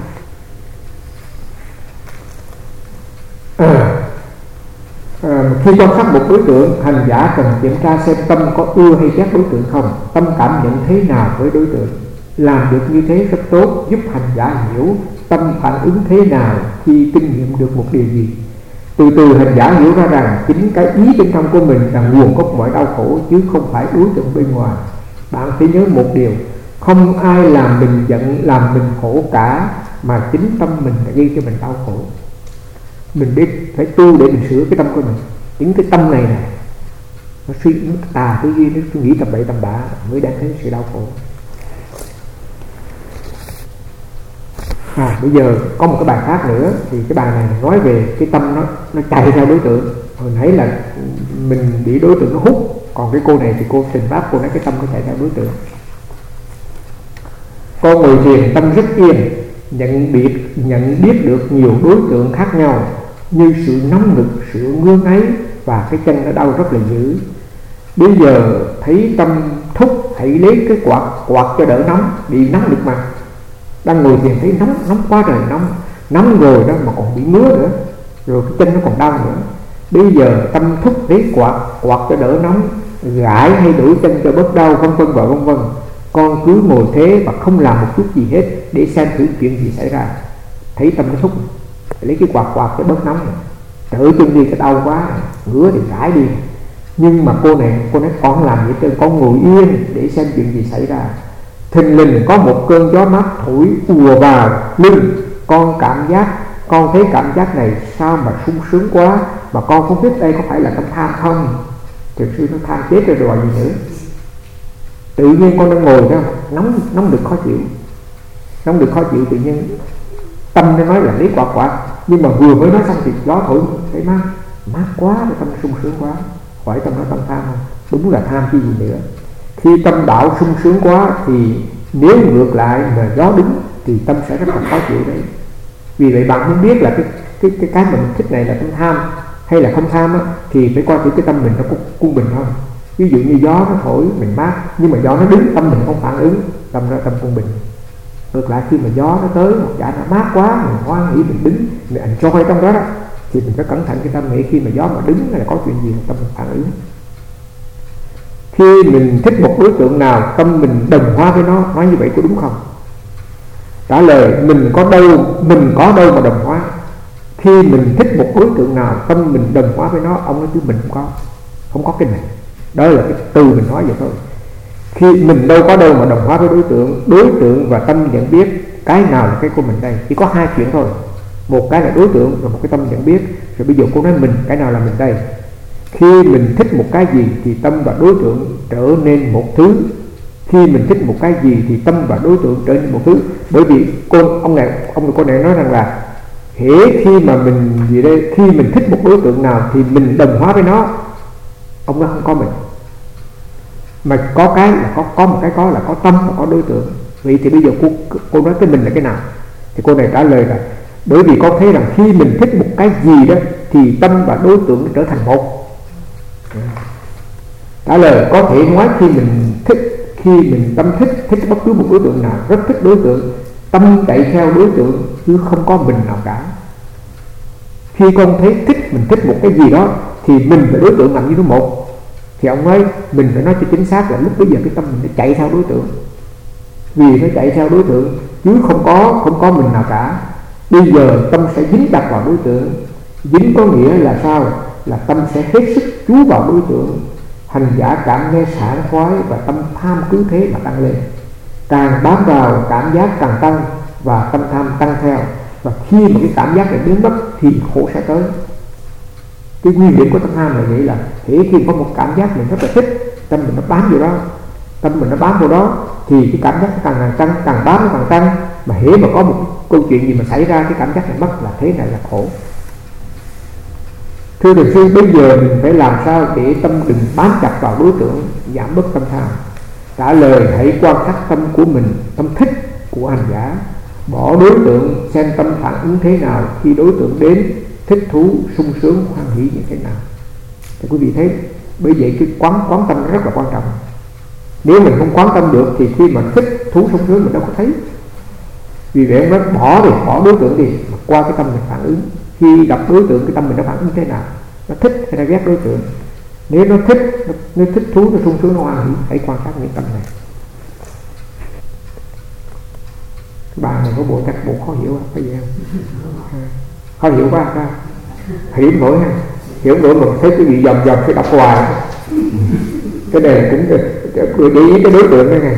À, à, khi quan sát một đối tượng, hành giả cần kiểm tra xem tâm có ưa hay ghét đối tượng không, tâm cảm nhận thế nào với đối tượng. Làm được như thế rất tốt, giúp hành giả hiểu tâm phản ứng thế nào khi kinh nghiệm được một điều gì. Từ từ hành giả hiểu ra rằng chính cái ý bên trong của mình là nguồn gốc mọi đau khổ, chứ không phải đối tượng bên ngoài. Bạn phải nhớ một điều, không ai làm mình giận, làm mình khổ cả, mà chính tâm mình đã gây cho mình đau khổ. Mình biết phải tu để mình sửa cái tâm của mình. Chính cái tâm này này nó suy nó tà tư duy, nó suy nghĩ tầm bậy tầm bạ mới đem đến sự đau khổ. À, bây giờ có một cái bài khác nữa, thì cái bài này nói về cái tâm nó nó chạy theo đối tượng. Hồi nãy là mình bị đối tượng nó hút, còn cái cô này thì cô trình bác cô nói cái tâm nó chạy theo đối tượng. Con ngồi thiền tâm rất yên, nhận biết nhận biết được nhiều đối tượng khác nhau, như sự nóng ngực, sự ngứa ngáy và cái chân nó đau rất là dữ. Bây giờ thấy tâm thúc, hãy lấy cái quạt quạt cho đỡ nóng, bị nóng được mà. Đang ngồi thiền thấy nóng nóng quá trời, nóng nóng rồi đó mà còn bị ngứa nữa, rồi cái chân nó còn đau nữa. Bây giờ tâm thúc lấy quạt quạt cho đỡ nóng, gãi hay đổi chân cho bớt đau, vân vân và vân vân. Con cứ ngồi thế và không làm một chút gì hết để xem thử chuyện gì xảy ra. Thấy tâm nó thúc, lấy cái quạt quạt cho bớt nóng, trở chân đi cái đau quá, ngứa thì gãi đi. Nhưng mà cô này cô nói con làm vậy chứ, con ngồi yên để xem chuyện gì xảy ra. Thình lình có một cơn gió mát thổi ùa vào lưng, con cảm giác con thấy cảm giác này sao mà sung sướng quá, mà con không biết đây có phải là tâm tham không. Thực sự nó tham chết rồi rồi gì nữa. Tự nhiên con đang ngồi đó, nóng nóng được khó chịu, nóng được khó chịu tự nhiên tâm nó nói là lấy quạt quạt, nhưng mà vừa mới nói xong thì gió thổi thấy mát mát quá, tâm sung sướng quá. Hỏi tâm nó tâm tham không? Đúng là tham chứ gì nữa. Khi tâm đạo sung sướng quá thì nếu ngược lại mà gió đứng thì tâm sẽ rất là khó chịu đấy. Vì vậy bạn muốn biết là cái cái cái cái mình thích này là tâm tham hay là không tham á, thì phải coi thử cái tâm mình nó có cung bình không. Ví dụ như gió nó thổi mình mát, nhưng mà gió nó đứng tâm mình không phản ứng, tâm ra tâm cung bình. Ngược lại khi mà gió nó tới một chả nó mát quá, mình hoan nghĩ mình đứng mình enjoy trong đó đó, thì mình phải cẩn thận cái tâm nghĩ khi mà gió mà đứng là có chuyện gì tâm mình phản ứng. Khi mình thích một đối tượng nào, tâm mình đồng hóa với nó, nói như vậy có đúng không? Trả lời mình có đâu, mình có đâu mà đồng hóa. Khi mình thích một đối tượng nào, tâm mình đồng hóa với nó. Ông nói chứ mình không có, không có cái này. Đó là cái từ mình nói vậy thôi. Khi mình đâu có đâu mà đồng hóa với đối tượng. Đối tượng và tâm nhận biết, cái nào là cái của mình đây? Chỉ có hai chuyện thôi. Một cái là đối tượng và một cái tâm nhận biết. Rồi bây giờ cô nói mình, cái nào là mình đây? Khi mình thích một cái gì thì tâm và đối tượng trở nên một thứ. Khi mình thích một cái gì thì tâm và đối tượng trở nên một thứ. Bởi vì cô, ông này, ông cô này nói rằng là hễ khi mà mình gì đây, khi mình thích một đối tượng nào thì mình đồng hóa với nó. Ông nói không có mình, mà có cái là có có một cái có là có tâm và có đối tượng. Vậy thì bây giờ cô cô nói cái mình là cái nào? Thì cô này trả lời là bởi vì con thấy rằng khi mình thích một cái gì đó thì tâm và đối tượng trở thành một. Trả lời có thể nói khi mình thích, khi mình tâm thích thích bất cứ một đối tượng nào, rất thích đối tượng, tâm chạy theo đối tượng chứ không có mình nào cả. Khi con thấy thích, mình thích một cái gì đó thì mình và đối tượng làm như nó một. Thì ông nói mình phải nói cho chính xác là lúc bây giờ cái tâm mình nó chạy theo đối tượng, vì nó chạy theo đối tượng chứ không có không có mình nào cả. Bây giờ tâm sẽ dính đặt vào đối tượng. Dính có nghĩa là sao? Là tâm sẽ hết sức chú vào đối tượng. Hành giả cảm nghe sảng khoái và tâm tham cứ thế mà tăng lên. Càng bám vào cảm giác càng tăng và tâm tham tăng theo. Và khi mà cái cảm giác này biến mất thì khổ sẽ tới. Cái nguyên điểm của tâm tham là vậy, là hễ khi có một cảm giác mình rất là thích, tâm mình nó bám vào đó, tâm mình nó bám vào đó thì cái cảm giác nó càng càng tăng, càng bám nó càng tăng. Mà hễ mà có một câu chuyện gì mà xảy ra, cái cảm giác này mất là thế này là khổ. Thưa thiền sư, bây giờ mình phải làm sao để tâm đừng bám chặt vào đối tượng, giảm bớt tâm tham? Trả lời hãy quan sát tâm của mình, tâm thích của hành giả, bỏ đối tượng, xem tâm phản ứng thế nào khi đối tượng đến, thích thú, sung sướng, hoan hỷ như thế nào. Thì quý vị thấy, bởi vậy cái quán quán tâm rất là quan trọng. Nếu mình không quán tâm được thì khi mà thích thú sung sướng mình đâu có thấy. Vì vậy nó bỏ đi, bỏ đối tượng đi, mà qua cái tâm mình phản ứng. Khi gặp đối tượng, cái tâm mình nó phản ứng thế nào, nó thích hay nó ghét đối tượng. Nếu nó thích, nó, nó thích thú, nó sung sướng, nó hoan hỷ, hãy quan sát những tâm này. Cái bài này có bộ chắc bộ khó hiểu không? Cái gì không? Khó hiểu quá ha. Hiểu nổi ha. Hiểu nổi mà thấy cái gì dòm dòm phải đọc hoài. Cái này cũng để ý cái đối tượng đó này.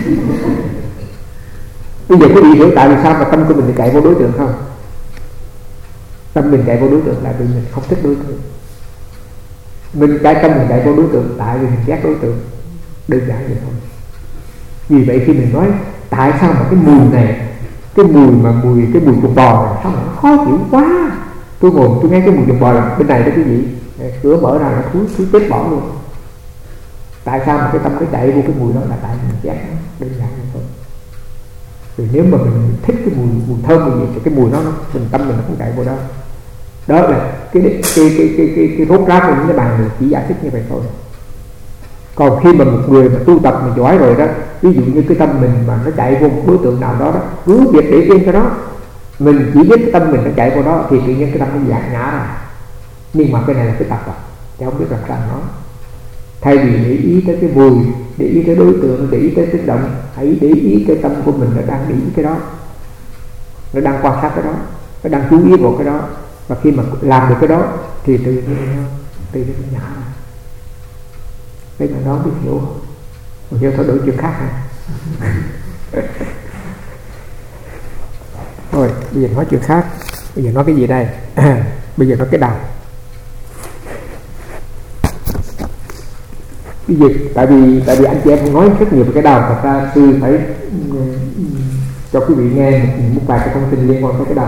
Bây giờ quý vị hiểu tại vì sao mà tâm của mình chạy vô đối tượng không? Tâm mình chạy vô đối tượng là vì mình không thích đối tượng. Mình cái tâm mình chạy vô đối tượng tại vì mình ghét đối tượng. Đơn giản vậy thôi. Vì vậy khi mình nói tại sao mà cái mùi này, cái mùi mà mùi cái mùi chuột bò này sao mà nó khó chịu quá. Tôi ngồi tôi nghe cái mùi chuột bò là bên này đó quý vị, cửa mở ra là thúi thúi chết bỏ luôn. Tại sao mà cái tâm nó chạy vô cái mùi đó là tại vì mình ghét nó. Đơn giản vậy thôi. Vì nếu mà mình thích cái mùi mùi thơm mùi gì thì cái mùi nó, nó mình tâm mình nó không chạy vô đó. Đó là cái cái cái cái cái cái, cái rốt rác của những cái bài mình chỉ giải thích như vậy thôi. Còn khi mà một người mà tu tập mình giỏi rồi đó, ví dụ như cái tâm mình mà nó chạy vô một đối tượng nào đó đó, cứ việc để yên cho đó, mình chỉ biết cái tâm mình nó chạy vô đó thì tự nhiên cái tâm nó dạt nhã ra. Nhưng mà cái này là cái tập à, chứ không biết làm sao nó. Thay vì để ý tới cái mùi, để ý tới đối tượng, để ý tới tiếng động, hãy để ý cái tâm của mình nó đang để ý cái đó, nó đang quan sát cái đó, nó đang chú ý vào cái đó. Và khi mà làm được cái đó thì tự nhiên tự nhiên nó nhả ra. Thế mà đó biết hiểu không? Mình hiểu thôi đổi chuyện khác hả? Rồi bây giờ nói chuyện khác. Bây giờ nói cái gì đây? Bây giờ nói cái đầu. Bây giờ tại vì tại vì anh chị em không nói rất nhiều về cái đầu, thật ra sư phải cho quý vị nghe một, một vài cái thông tin liên quan tới cái đầu.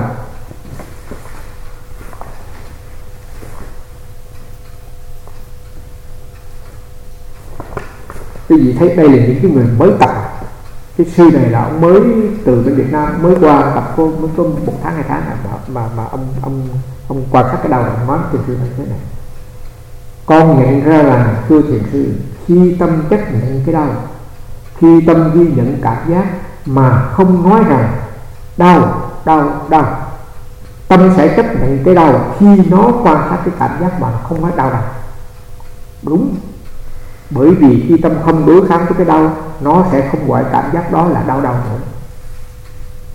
Quý vị thấy đây là những cái người mới tập. Cái sư này là ông mới từ bên Việt Nam mới qua tập có mới có một tháng hai tháng mà mà, mà ông ông ông quan sát cái đầu ông nói thiền sư này thế này: con nhận ra là thưa thiền sư, khi tâm chấp nhận cái đau, khi tâm ghi nhận cảm giác mà không nói rằng đau đau đau, tâm sẽ chấp nhận cái đau khi nó quan sát cái cảm giác mà không nói đau đau. Đúng. Bởi vì khi tâm không đối kháng với cái đau, nó sẽ không gọi cảm giác đó là đau đau nữa.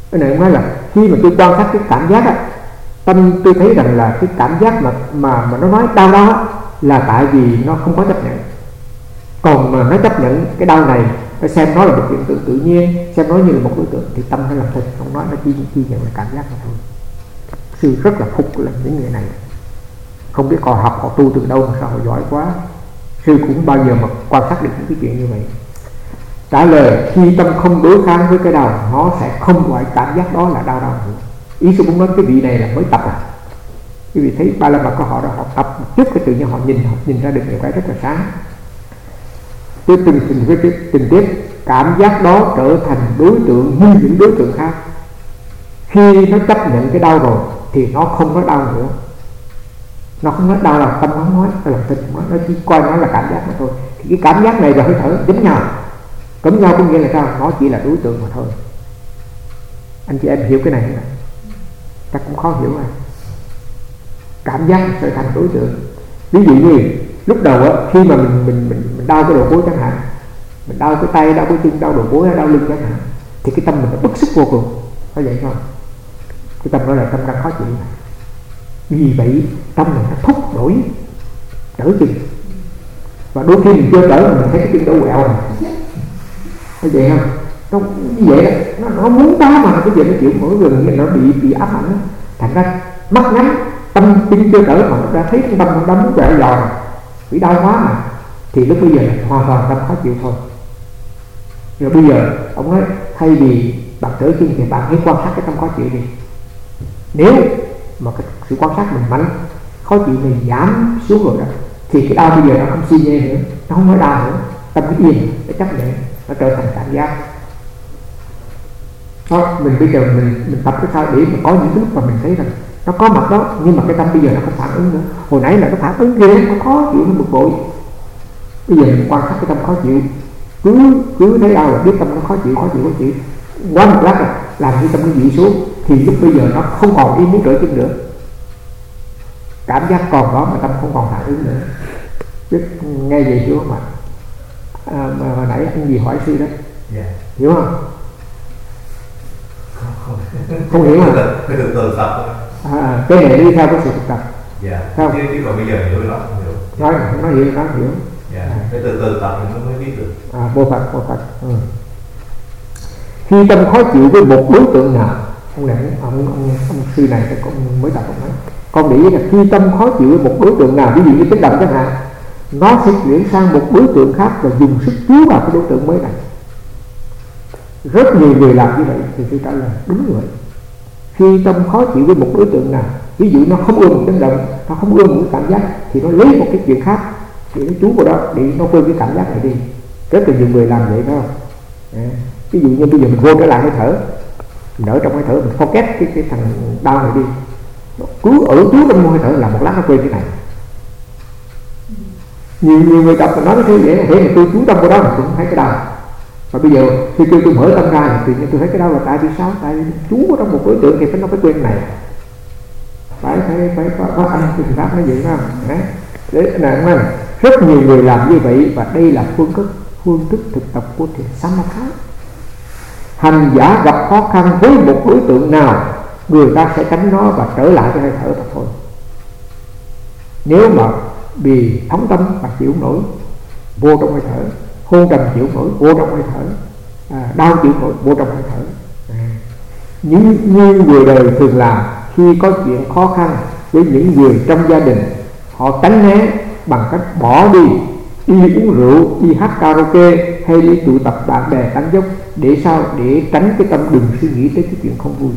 Cái này nói là khi mà tôi quan sát cái cảm giác á, tâm tôi thấy rằng là cái cảm giác mà mà mà nó nói đau đó là tại vì nó không có chấp nhận. Còn mà nó chấp nhận cái đau này, nó xem nó là một hiện tượng tự nhiên, xem nó như là một đối tượng, thì tâm nó làm thinh, không nói, nó chỉ chỉ nhận là cảm giác mà thôi. Sư rất là phục là những người này, không biết họ học họ tu từ đâu mà sao họ giỏi quá. Sư cũng bao giờ mà quan sát được những cái chuyện như vậy. Trả lời, khi tâm không đối kháng với cái đau, nó sẽ không gọi cảm giác đó là đau đau nữa. Ý sư cũng nói cái vị này là mới tập à. Quý vị thấy ba la mật của họ đã họ tập một chút, cái tự nhiên họ nhìn họ nhìn ra được những cái rất là sáng. Tôi từng tình với cái tình tiết cảm giác đó trở thành đối tượng như những đối tượng khác. Khi nó chấp nhận cái đau rồi thì nó không có đau nữa. Nó không nói đau là tâm không nói, nó là tình nói, nó chỉ coi nó là cảm giác mà thôi. Thì cái cảm giác này và hơi thở giống nhau. Giống nhau có nghĩa là sao? Nó chỉ là đối tượng mà thôi. Anh chị em hiểu cái này không ạ? Chắc cũng khó hiểu à. Cảm giác trở thành đối tượng. Ví dụ như lúc đầu á, khi mà mình mình mình, mình đau cái đầu gối chẳng hạn, mình đau cái tay, đau cái chân, đau đầu gối, đau lưng chẳng hạn, thì cái tâm mình nó bức xúc vô cùng, có vậy không? Cái tâm đó là tâm đang khó chịu. Vì vậy tâm này nó thúc đẩy trở chừng, và đôi khi mình chưa trở mình thấy cái chân đau quẹo này, có vậy không? Nó như vậy đó, nó, nó muốn đá mà cái gì nó chịu mỗi lần mình nó bị bị ám ảnh, thành ra mắt ngắn tâm chân chưa trở mà nó đã thấy cái tâm nó đấm quẹo giò bị đau quá mà, thì lúc bây giờ hoàn toàn tâm khó chịu thôi. Rồi bây giờ ông nói thay vì bạn trở chân thì bạn hãy quan sát cái tâm khó chịu đi. Nếu mà cái sự quan sát mình mạnh, khó chịu mình giảm xuống rồi đó, thì cái đau bây giờ nó không suy nhê nữa, nó không nói đau nữa, tâm nó yên, nó chấp nhận, nó trở thành cảm giác. Đó, mình bây giờ mình mình tập cái sao để mà có những lúc mà mình thấy rằng nó có mặt đó, nhưng mà cái tâm bây giờ nó không phản ứng nữa. Hồi nãy là nó phản ứng ghê, nó khó chịu, nó bực bội. Bây giờ mình quan sát cái tâm khó chịu, cứ cứ thấy đau là biết tâm nó khó chịu, khó chịu, khó chịu. Quá một lát rồi, làm cho tâm nó dịu xuống, thì lúc bây giờ nó không còn ý muốn trở chân nữa. Cảm giác còn đó mà tâm không còn phản ứng nữa. Biết nghe vậy hiểu không ạ? À, mà hồi nãy anh gì hỏi sư đó, yeah. Hiểu không? Không, không hiểu hả? Cái từ từ tập thôi. À, cái này đi theo cái sự thực tập. Dạ. Không? Chứ, chứ còn bây giờ hiểu nó không hiểu. Nói nó hiểu, nó hiểu. Dạ. À. Cái từ từ tập thì nó mới biết được. À, vô Phật, vô Phật. Ừ. Khi tâm khó chịu với một đối tượng nào, ông này, ông, ông, ông sư này cũng mới tập ông nói, con nghĩ là khi tâm khó chịu với một đối tượng nào, ví dụ như chấn động chẳng hạn, nó sẽ chuyển sang một đối tượng khác và dùng sức cứu vào cái đối tượng mới này. Rất nhiều người làm như vậy thì tôi trả lời đúng rồi. Khi tâm khó chịu với một đối tượng nào, ví dụ nó không ưa một chấn động, nó không ưa một cái cảm giác, thì nó lấy một cái chuyện khác để nó chú vào đó, để nó quên cái cảm giác này đi. Rất là nhiều người làm vậy phải không? À, ví dụ như bây giờ mình vô trở lại hơi thở, mình ở trong hơi thở, mình focus cái, cái thằng đau này đi, nó cứ ở chú trong hơi thở là một lát nó quên cái này. Nhiều, nhiều người tập mình nói cái thế vậy, thế mà tôi chú tâm vào đó mà tôi không thấy cái đau. Và bây giờ khi tôi, tôi mở tâm ra thì tôi thấy cái đau là tại vì sao? Tại vì chú vào trong một đối tượng thì phải nó phải quên này, phải phải phải có, có anh tình pháp nó vậy đó. Đấy là nói rất nhiều người làm như vậy, và đây là phương thức phương thức thực tập của thiền Samatha. Hành giả gặp khó khăn với một đối tượng nào, người ta sẽ tránh nó và trở lại cái hơi thở mà thôi. Nếu mà bị thống tâm và chịu nổi, vô trong hơi thở, hôn trầm chịu nổi, vô trong hơi thở, à, đau chịu nổi, vô trong hơi thở. À, như, như người đời thường làm khi có chuyện khó khăn với những người trong gia đình, họ tránh né bằng cách bỏ đi, đi uống rượu, đi hát karaoke hay đi tụ tập bạn bè tán dốc. Để sao? Để tránh cái tâm đừng suy nghĩ tới cái chuyện không vui.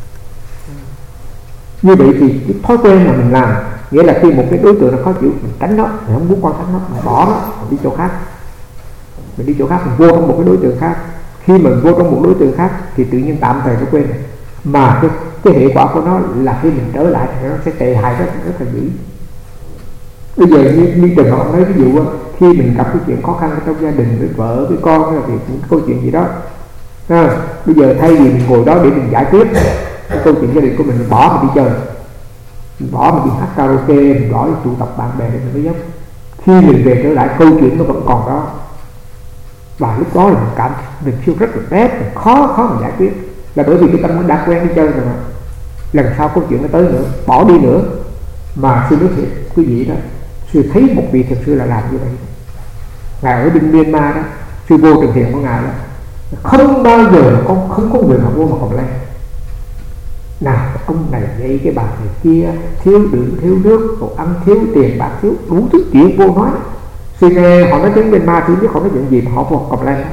Như vậy thì cái thói quen mà mình làm, nghĩa là khi một cái đối tượng nó khó chịu, mình tránh nó, mình không muốn quan sát nó, mình bỏ nó, mình đi chỗ khác, mình đi chỗ khác, mình vô trong một cái đối tượng khác. Khi mình vô trong một đối tượng khác thì tự nhiên tạm thời nó quên, mà cái, cái hệ quả của nó là khi mình trở lại thì nó sẽ tệ hại rất, rất là dữ. Bây giờ như, như trường hợp nói ví dụ, khi mình gặp cái chuyện khó khăn trong gia đình với vợ, với con, hay là những cái câu chuyện gì đó, à, bây giờ thay vì mình ngồi đó để mình giải quyết cái câu chuyện gia đình của mình, mình bỏ mình đi chơi, mình bỏ mình đi hát karaoke, mình bỏ đi tụ tập bạn bè để mình mới dốc. Khi mình về trở lại, câu chuyện nó vẫn còn đó, và lúc đó là mình cảm mình feel rất là bad, mình khó khó mà giải quyết. là bởi vì cái tâm nó đã quen đi chơi rồi mà. Lần sau câu chuyện nó tới nữa, bỏ đi nữa. Mà sư nói thiệt quý vị đó, sư thấy một vị thực sự là làm như vậy. Ngài ở bên Myanmar đó, sư vô trường thiền của ngài đó, không bao giờ con không có người nào vô mà còn lên. Nào ông này vậy, cái bà này kia, thiếu đường thiếu nước, đồ ăn thiếu, tiền bạc thiếu, đủ thứ chuyện vô nói. Sư nghe họ nói tiếng bên ma, sư biết họ nói chuyện gì mà họ vô cọp lên.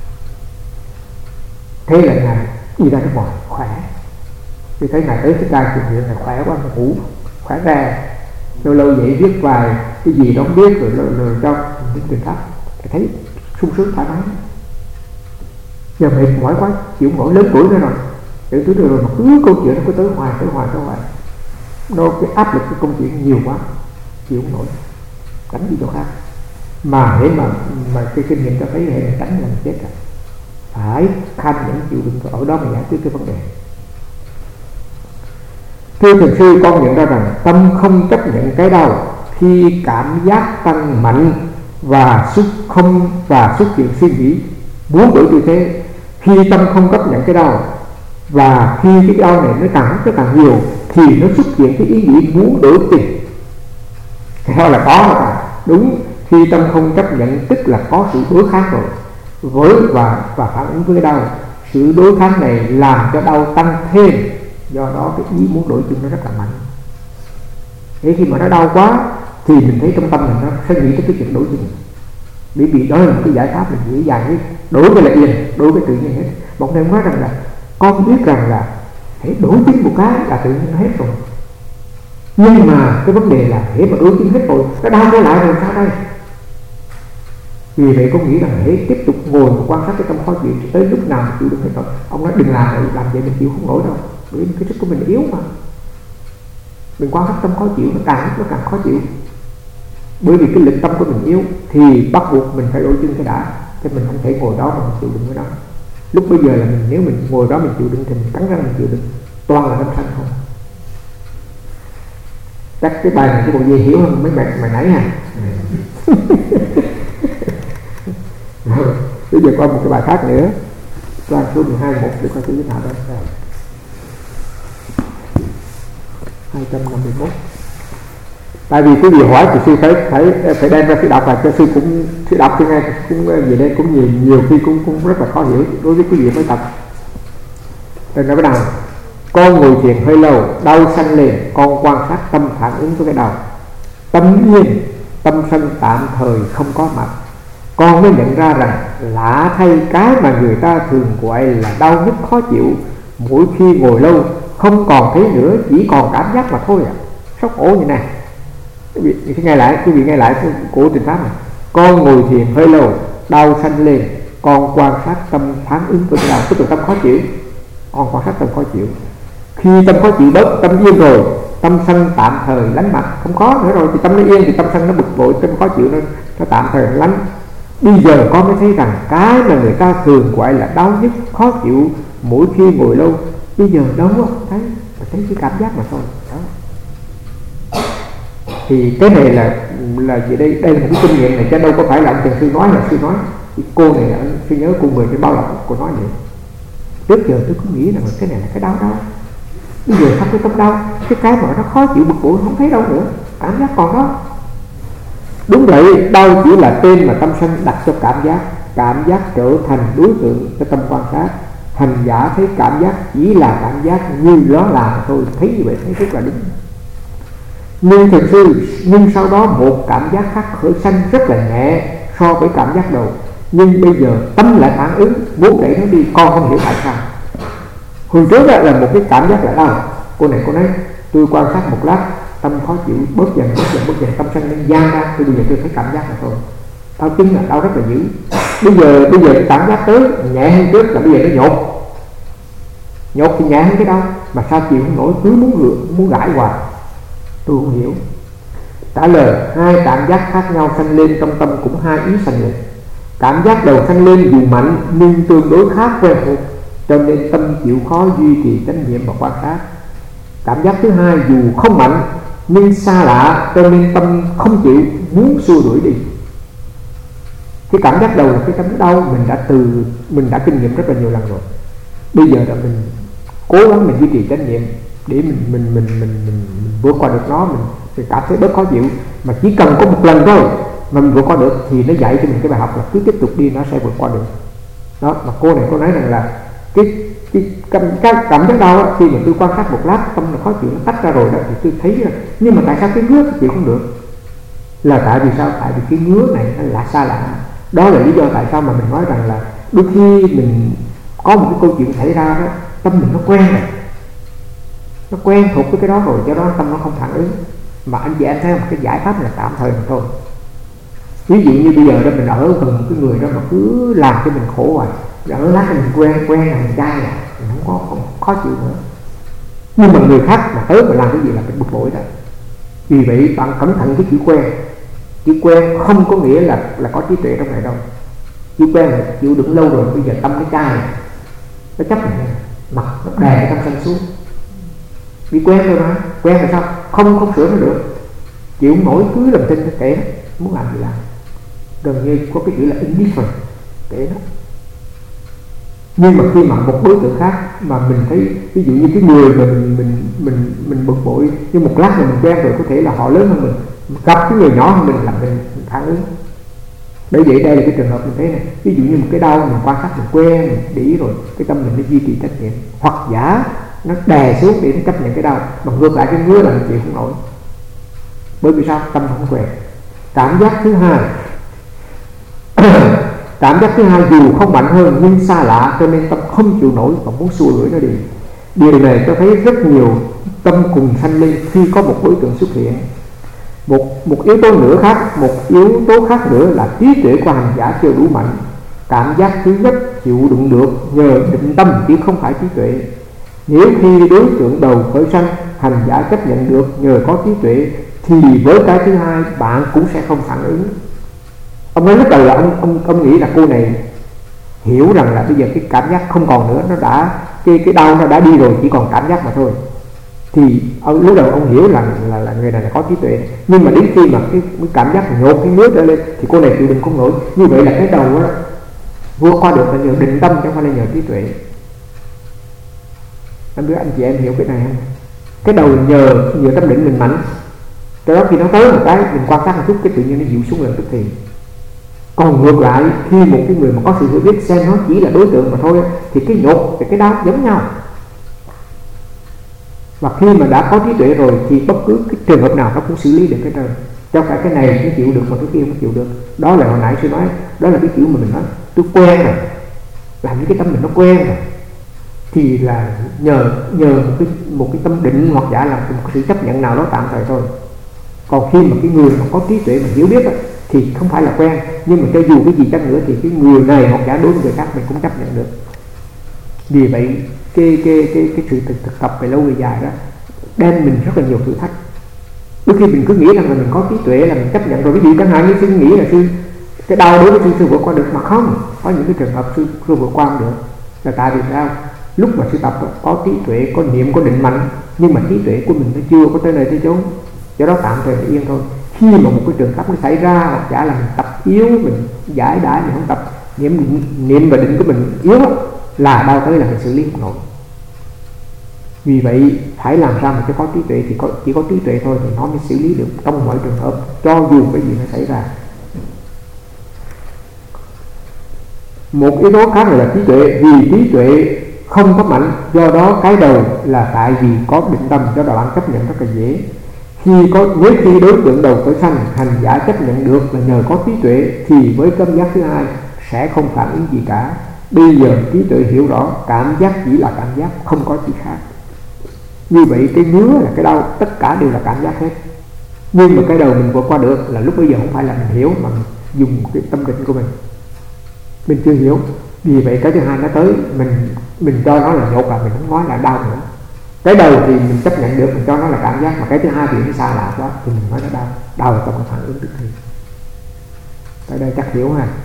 Thế là ngài đi ra nước ngoài khỏe. Sư thấy ngài tới cái đài truyền thiện ngài khỏe quá, mà ngủ khỏe ra. Lâu lâu vậy viết vài cái gì đó không biết rồi rồi cho những người khác thấy sung sướng thoải mái. Giờ mệt mỏi quá, chịu nổi, lớn tuổi nữa rồi. Để tới rồi mà cứ câu chuyện nó cứ tới hoài tới hoài tới hoài. Nó cái áp lực cái công chuyện nhiều quá, chịu không nổi, đánh đi chỗ khác. Mà thế mà mà cái kinh nghiệm cho thấy là đánh là chết rồi. Phải kham nhẫn chịu đựng ở đó mà giải quyết cái vấn đề. Thưa thiền sư, con nhận ra rằng tâm không chấp nhận cái đau khi cảm giác tăng mạnh và xuất không và xuất hiện suy nghĩ muốn đổi tư thế. Khi tâm không chấp nhận cái đau và khi cái đau này nó càng nó càng nhiều thì nó xuất hiện cái ý nghĩ muốn đổi tình. Theo là có mà đúng. Khi tâm không chấp nhận tức là có sự đối kháng rồi với và và phản ứng với đau. Sự đối kháng này làm cho đau tăng thêm, do đó cái ý muốn đổi chân nó rất là mạnh. Thế khi mà nó đau quá thì mình thấy trong tâm mình nó sẽ nghĩ tới cái chuyện đổi chân, bởi vì đó là một cái giải pháp mình nghĩ dài nhất. Đối với là yên, đối với tự nhiên hết. Một người nói rằng là con biết rằng là hãy đổi chân một cái là tự nhiên hết rồi, nhưng mà cái vấn đề là hãy mà đối chân hết rồi nó đau trở lại rồi sao đây? Vì vậy con nghĩ rằng hãy tiếp tục ngồi và quan sát cái tâm khó chịu tới lúc nào chịu đựng hết rồi. Ông nói đừng làm vậy, làm vậy mình chịu không nổi đâu, bởi vì cái sức của mình yếu mà. Mình quan sát tâm khó chịu nó càng nó càng khó chịu, bởi vì cái lực tâm của mình yếu thì bắt buộc mình phải đổi chân cái đã, chứ mình không thể ngồi đó mà mình chịu đựng cái đó. Lúc bây giờ là mình nếu mình ngồi đó mình chịu đựng thì mình cắn răng mình chịu đựng, toàn là tâm sân không. Chắc cái bài này cái bộ dây hiểu hơn mấy mẹ mày nãy à. Bây giờ qua một cái bài khác nữa, qua số mười hai một để coi thứ nào đó. hai trăm năm mươi mốt. Tại vì quý vị hỏi thì sư phải phải phải đem ra sư đọc, và cho sư cũng sư đọc sư nghe cũng về đây cũng nhiều nhiều khi cũng cũng rất là khó hiểu đối với quý vị mới tập. Rồi nói bắt đầu, con ngồi thiền hơi lâu, đau sanh lên, con quan sát tâm phản ứng với cái đau. Tâm yên, tâm sân tạm thời không có mặt. Con mới nhận ra rằng lạ thay, cái mà người ta thường gọi là đau nhức khó chịu, mỗi khi ngồi lâu không còn thấy nữa, chỉ còn cảm giác mà thôi à. Sốc ổ như này. Quý vị nghe lại, quý vị nghe lại của Tình Pháp này. Con ngồi thiền hơi lâu, đau sanh lên, con quan sát tâm phản ứng với cái đau, tức là tâm khó chịu. Con quan sát tâm khó chịu. Khi tâm khó chịu bớt, tâm yên rồi, tâm sân tạm thời lánh mặt, không có nữa rồi thì tâm nó yên, thì tâm sân nó bực bội, tâm khó chịu nó, nó tạm thời lánh. Bây giờ con mới thấy rằng cái mà người ta thường gọi là đau nhức khó chịu mỗi khi ngồi lâu, bây giờ đâu có thấy, mà thấy cái cảm giác mà thôi đó. Thì cái này là là gì đây? Đây là một cái kinh nghiệm này, chứ đâu có phải là ông thiền sư nói là sư nói. Thì cô này là sư nhớ cô người cái bao lọc cô nói vậy. Trước giờ tôi cứ nghĩ rằng cái này là cái đau đau, bây giờ sao cái tâm đau, cái cái mà nó khó chịu bực bội không thấy đâu nữa, cảm giác còn đó. Đúng vậy, đau chỉ là tên mà tâm sân đặt cho cảm giác. Cảm giác trở thành đối tượng cho tâm quan sát. Hành giả thấy cảm giác chỉ là cảm giác như nó là thôi, thấy như vậy thấy rất là đúng. Nhưng thiền sư, nhưng sau đó một cảm giác khác khởi sanh rất là nhẹ so với cảm giác đầu. Nhưng bây giờ tâm lại phản ứng, muốn đẩy nó đi, con không hiểu tại sao. Hồi trước là một cái cảm giác là đau. Cô này cô nói, tôi quan sát một lát, tâm khó chịu, bớt dần, bớt dần, bớt dần, tâm sân lên gian ra, thì bây giờ tôi thấy cảm giác là thôi. Đau chân là đau rất là dữ. Bây giờ bây giờ cái cảm giác tới nhẹ hơn trước là bây giờ nó nhột. Nhột thì nhẹ hơn cái đau, mà sao chịu không nổi, cứ muốn gượng, muốn gãi hoài. Tôi không hiểu. Trả lời, hai cảm giác khác nhau sanh lên trong tâm cũng hai ý sanh lên. Cảm giác đầu sanh lên dù mạnh nhưng tương đối khác quen thuộc, cho nên tâm chịu khó duy trì chánh niệm và quan sát. Cảm giác thứ hai dù không mạnh nhưng xa lạ, cho nên tâm không chịu, muốn xua đuổi đi. Cái cảm giác đầu là cái cảm đau mình đã từ mình đã kinh nghiệm rất là nhiều lần rồi. Bây giờ là mình cố gắng mình duy trì chánh niệm để mình mình mình mình mình, mình vượt qua được nó, mình, mình cảm thấy bớt khó chịu. Mà chỉ cần có một lần thôi mà mình vượt qua được thì nó dạy cho mình cái bài học là cứ tiếp tục đi nó sẽ vượt qua được. Đó, mà cô này cô nói rằng là cái cái cảm, cái cảm giác đau đó, khi mà tôi quan sát một lát tâm nó khó chịu nó tách ra rồi đó thì tôi thấy, nhưng mà tại sao cái ngứa chịu không được? Là tại vì sao? Tại vì cái ngứa này nó lạ xa lạ. Đó là lý do tại sao mà mình nói rằng là đôi khi mình có một cái câu chuyện xảy ra đó, tâm mình nó quen rồi, nó quen thuộc với cái đó rồi, do đó tâm nó không phản ứng. Mà anh chị em thấy một cái giải pháp là tạm thời mà thôi. Ví dụ như bây giờ đó mình ở gần một cái người đó mà cứ làm cho mình khổ hoài, ở lát mình quen quen là mình chai rồi, mình không có không khó chịu nữa. Nhưng mà người khác mà tới mà làm cái gì là mình bực bội đó. Vì vậy bạn cẩn thận cái chữ quen. Chữ quen không có nghĩa là là có trí tuệ trong này đâu. Chữ quen là chịu đựng lâu rồi, bây giờ tâm nó chai, nó chấp nhận, mặt nó đè cái tâm sanh xuống. Vì quen rồi mà, quen là sao? Không không sửa nó được, chịu không nổi cứ làm tin nó kệ nó, muốn làm gì làm. Gần như có cái chữ là indifferent, kệ nó. Nhưng mà khi mà một đối tượng khác mà mình thấy, ví dụ như cái người mà mình mình mình mình bực bội, nhưng một lát mà mình quen rồi, có thể là họ lớn hơn mình, gặp cái người nhỏ hơn mình là mình, mình phản ứng. Bởi vậy đây là cái trường hợp mình thấy này, ví dụ như một cái đau mình quan sát mình quen, mình để ý rồi, cái tâm mình nó duy trì trách nhiệm, hoặc giả nó đè xuống để nó chấp nhận cái đau, mà ngược lại cái ngứa là mình chịu không nổi. Bởi vì sao? Tâm không quen. Cảm giác thứ hai cảm giác thứ hai dù không mạnh hơn nhưng xa lạ, cho nên tâm không chịu nổi và muốn xua đuổi nó đi. Điều này cho thấy rất nhiều tâm cùng sanh lên khi có một đối tượng xuất hiện. Một, một yếu tố nữa khác, một yếu tố khác nữa là trí tuệ của hành giả chưa đủ mạnh. Cảm giác thứ nhất chịu đựng được nhờ định tâm chứ không phải trí tuệ. Nếu khi đối tượng đầu khởi sanh, hành giả chấp nhận được nhờ có trí tuệ, thì với cái thứ hai bạn cũng sẽ không phản ứng. Ông nói lúc đầu là ông, ông, ông nghĩ là cô này hiểu rằng là bây giờ cái cảm giác không còn nữa, nó đã cái, cái đau nó đã đi rồi, chỉ còn cảm giác mà thôi. Thì ông, lúc đầu ông hiểu rằng là, là, là người này là có trí tuệ. Nhưng mà đến khi mà cái, cái cảm giác nhột cái nước trở lên thì cô này chịu đựng không nổi. Như vậy là cái đầu đó vượt qua được là nhờ định tâm chứ không phải là nhờ trí tuệ. Em biết anh chị em hiểu cái này không? Cái đầu nhờ nhờ tâm định mình mạnh, cho đó khi nó tới một cái mình quan sát một chút, cái tự nhiên nó dịu xuống lần tức thì. Còn ngược lại, khi một cái người mà có sự hiểu biết xem nó chỉ là đối tượng mà thôi, thì cái nhột và cái đau giống nhau. Và khi mà đã có trí tuệ rồi thì bất cứ cái trường hợp nào nó cũng xử lý được cái trời. Cho cả cái này nó chịu được mà cái kia không chịu được. Đó là hồi nãy tôi nói, đó là cái kiểu mà mình nói tôi quen rồi, làm những cái tâm mình nó quen rồi, thì là nhờ nhờ một cái một cái tâm định hoặc giả là một sự chấp nhận nào đó tạm thời thôi. Còn khi mà cái người mà có trí tuệ mà hiểu biết đó, thì không phải là quen, nhưng mà cho dù cái gì chăng nữa thì cái người này hoặc giả đối với người khác mình cũng chấp nhận được. Vì vậy cái cái cái cái sự thực, thực tập về lâu về dài đó đem mình rất là nhiều thử thách. Đôi khi mình cứ nghĩ rằng là mình có trí tuệ là mình chấp nhận rồi, ví dụ chẳng hạn như sư nghĩ là sư cái đau đối với sư sư vượt qua được, mà không, có những cái trường hợp sư, sư vượt qua không được. Là tại vì sao? Lúc mà sư tập có trí tuệ, có niệm, có định mạnh, nhưng mà trí tuệ của mình nó chưa có tới nơi tới chốn, do đó tạm thời yên thôi. Khi mà một cái trường hợp nó xảy ra, hoặc giả là mình tập yếu, mình giải đãi, mình không tập niệm, niệm và định của mình yếu là đau tới là mình xử lý không nổi. Vì vậy phải làm sao mà cho có trí tuệ, thì có, chỉ có trí tuệ thôi thì nó mới xử lý được trong mọi trường hợp, cho dù cái gì nó xảy ra. Một yếu tố khác là trí tuệ. Vì trí tuệ không có mạnh, do đó cái đầu là tại vì có định tâm, do đó bạn chấp nhận rất là dễ. Khi có nếu khi đối tượng đầu khởi sanh, hành giả chấp nhận được là nhờ có trí tuệ, thì với cảm giác thứ hai sẽ không phản ứng gì cả. Bây giờ trí tuệ hiểu rõ cảm giác chỉ là cảm giác, không có gì khác. Như vậy cái ngứa là cái đau, tất cả đều là cảm giác hết. Nhưng mà cái đầu mình vượt qua được là lúc bây giờ không phải là mình hiểu, mà mình dùng cái tâm định của mình. Mình chưa hiểu. Vì vậy cái thứ hai nó tới, mình mình cho nó là nhột, là mình không nói là đau nữa. Cái đầu thì mình chấp nhận được, mình cho nó là cảm giác, mà cái thứ hai thì nó xa lạ quá thì mình nói nó đau. Đau là trong cái phản ứng tức thì. Tới đây chắc hiểu ha.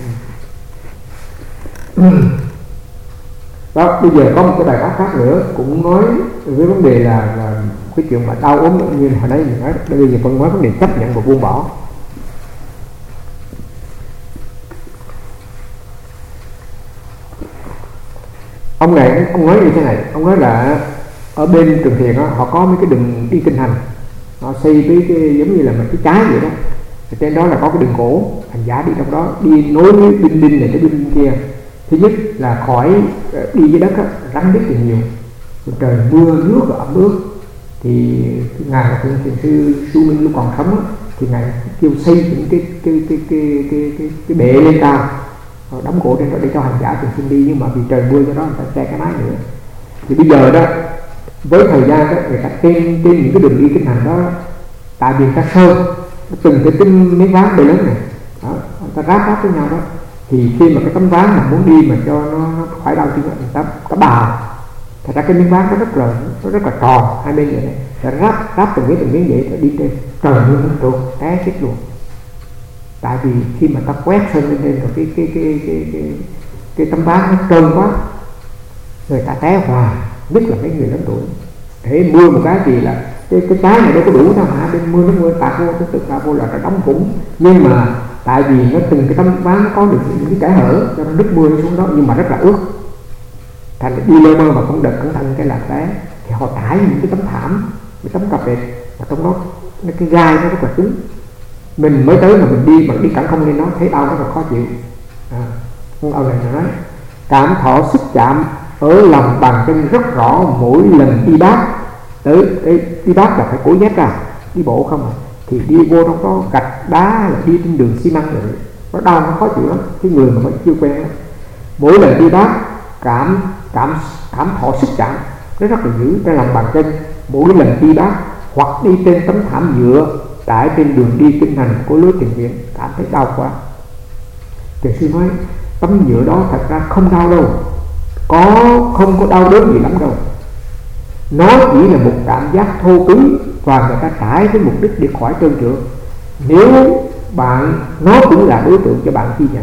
Đó, bây giờ có một cái bài pháp khác nữa cũng nói với vấn đề là, là cái chuyện mà đau ốm như hồi nãy mình nói. Bây giờ phân nói vấn đề chấp nhận và buông bỏ. Ông này ông nói như thế này, ông nói là ở bên Trường Thiền đó, họ có mấy cái đường đi kinh hành, họ xây với cái giống như là một cái trái vậy đó, trên đó là có cái đường gỗ, hành giả đi trong đó, đi nối với đinh đinh này tới đinh đinh kia. Thứ nhất là khỏi đi dưới đất á, rắn rất là nhiều, trời mưa nước và ẩm ướt. Thì ngài thiền thiền sư Su Minh lúc còn sống á, thì ngài kêu xây những cái cái cái cái cái cái, cái bệ lên cao, đóng gỗ trên đó để cho hành giả thường xuyên đi, nhưng mà vì trời mưa cho đó người ta che cái mái nữa. Thì bây giờ đó với thời gian đó, người ta trên trên những cái đường đi kinh hành đó, tại vì người ta sơn từng cái tinh miếng ván bề lớn này đó, người ta ráp ráp với nhau đó, thì khi mà cái tấm ván mà muốn đi mà cho nó, nó khỏi đau chân, người ta ta bào. Thật ra cái miếng ván nó rất là nó rất là tròn hai bên vậy này, rồi ráp ráp từng miếng từng miếng vậy rồi đi trên trời mưa nó trượt té chết luôn. Tại vì khi mà ta quét sơn lên trên rồi cái cái cái cái cái, cái, cái tấm ván nó trơn quá, người ta té hòa, nhất là mấy người lớn tuổi. Thế mưa một cái gì là cái cái trái này đâu có đủ đâu hả, bên mưa nó mưa tạt vô, cái tức là vô là nó đóng vũng. Nhưng mà tại vì nó từng cái tấm ván nó có được những cái kẽ hở cho nó nước mưa xuống đó, nhưng mà rất là ướt, thành ra đi lơ mơ mà không đợt cẩn thận cái là té. Thì họ trải những cái tấm thảm, cái tấm cà vẹt, và trong đó cái gai nó rất là cứng. Mình mới tới mà mình đi mà đi cẳng không lên nó thấy đau, rất là khó chịu. À, ông này nói cảm thọ xúc chạm ở lòng bàn chân rất rõ mỗi lần đi bát. Tới cái đi bát là phải cố dép ra, đi bộ không à, thì đi vô trong đó gạch đá là đi trên đường xi măng rồi, nó đau nó khó chịu lắm, cái người mà vẫn chưa quen lắm. Mỗi lần đi bát cảm cảm cảm thọ xúc chạm nó rất là dữ trên lòng bàn chân mỗi lần đi bát, hoặc đi trên tấm thảm nhựa trải trên đường đi kinh hành của lối thiền viện, cảm thấy đau quá. Thiền sư nói tấm nhựa đó thật ra không đau đâu, có không có đau đớn gì lắm đâu, nó chỉ là một cảm giác thô cứng và người ta trải với mục đích để khỏi trơn trượt. Nếu bạn, nó cũng là đối tượng cho bạn ghi nhận.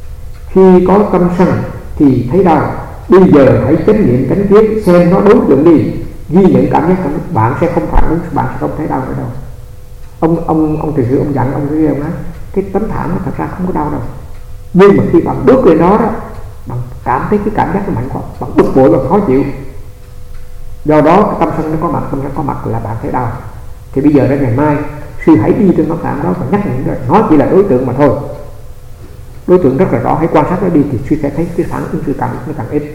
Khi có tâm sân thì thấy đau, bây giờ hãy chánh niệm cánh tiết xem nó đối tượng đi, ghi nhận cảm giác của nó, bạn sẽ không phản ứng, bạn sẽ không thấy đau nữa đâu. Ông ông ông thiền sư ông dặn ông cái ông nói cái tấm thảm nó thật ra không có đau đâu, nhưng mà khi bạn bước lên đó đó, bạn cảm thấy cái cảm giác nó mạnh quá, bạn bực bội và khó chịu. Do đó cái tâm sân nó có mặt, tâm nó có mặt là bạn thấy đau. Thì bây giờ đến ngày mai sư hãy đi trên tấm thảm đó và nhắc nhở rồi, nó chỉ là đối tượng mà thôi, đối tượng rất là rõ, hãy quan sát nó đi thì sư sẽ thấy cái phản ứng sự cảm nó càng ít.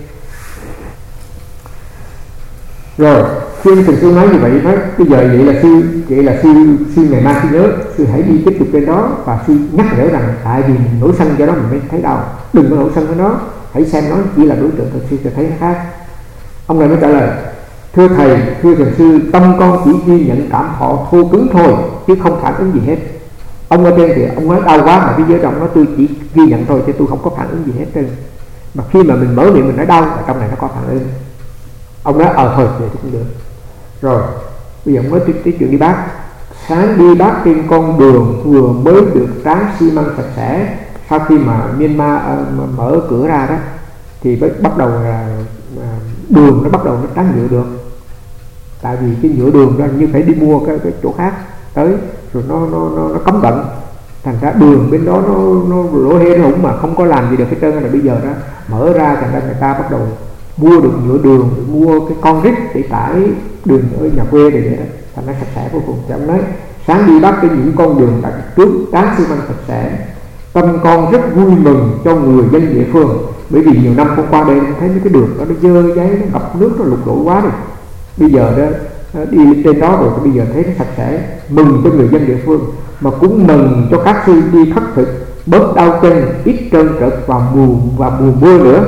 Rồi khi thiền sư nói như vậy, nói bây giờ vậy là sư vậy là sư sư ngày mai sư nhớ, sư hãy đi tiếp tục trên đó và sư nhắc nhở rằng tại vì nổi sân cho đó mình mới thấy đau, đừng có nổi sân với nó, hãy xem nó chỉ là đối tượng, sư sẽ thấy nó khác. Ông này mới trả lời thưa thầy, thưa thiền sư, tâm con chỉ ghi nhận cảm thọ thô cứng thôi chứ không phản ứng gì hết. Ông ở trên thì ông nói đau quá mà phía dưới trong nó tôi chỉ ghi nhận thôi chứ tôi không có phản ứng gì hết trơn. Mà khi mà mình mở miệng mình nói đau, ở trong này nó có phản ứng. Ông nói ờ thôi vậy thì cũng được. Rồi bây giờ ông nói tiếp chuyện đi bác. Sáng đi bác trên con đường vừa mới được tráng xi măng sạch sẽ, sau khi mà Myanmar uh, mở cửa ra đó thì mới bắt đầu là uh, đường nó bắt đầu nó tráng nhựa được. Tại vì cái nhựa đường đó như phải đi mua cái, cái chỗ khác tới rồi nó nó nó, nó cấm vận, thành ra đường bên đó nó nó lỗ hê nó cũng mà không có làm gì được hết trơn. Là bây giờ đó mở ra thành ra người ta bắt đầu mua được nhựa đường, mua cái con rít để tải đường ở nhà quê này vậy đó, thành ra sạch sẽ vô cùng. Chẳng nói sáng đi bắt trên những con đường đặt trước tráng xi măng sạch sẽ, tâm con rất vui mừng cho người dân địa phương, bởi vì nhiều năm con qua đây thấy mấy cái đường đó nó dơ giấy, nó ngập nước, nó lụt lội quá rồi. Bây giờ đó đi trên đó rồi, bây giờ thấy nó sạch sẽ, mừng cho người dân địa phương, mà cũng mừng cho các sư đi khất thực, bớt đau chân, ít trơn trượt vào mùa và mùa mưa nữa.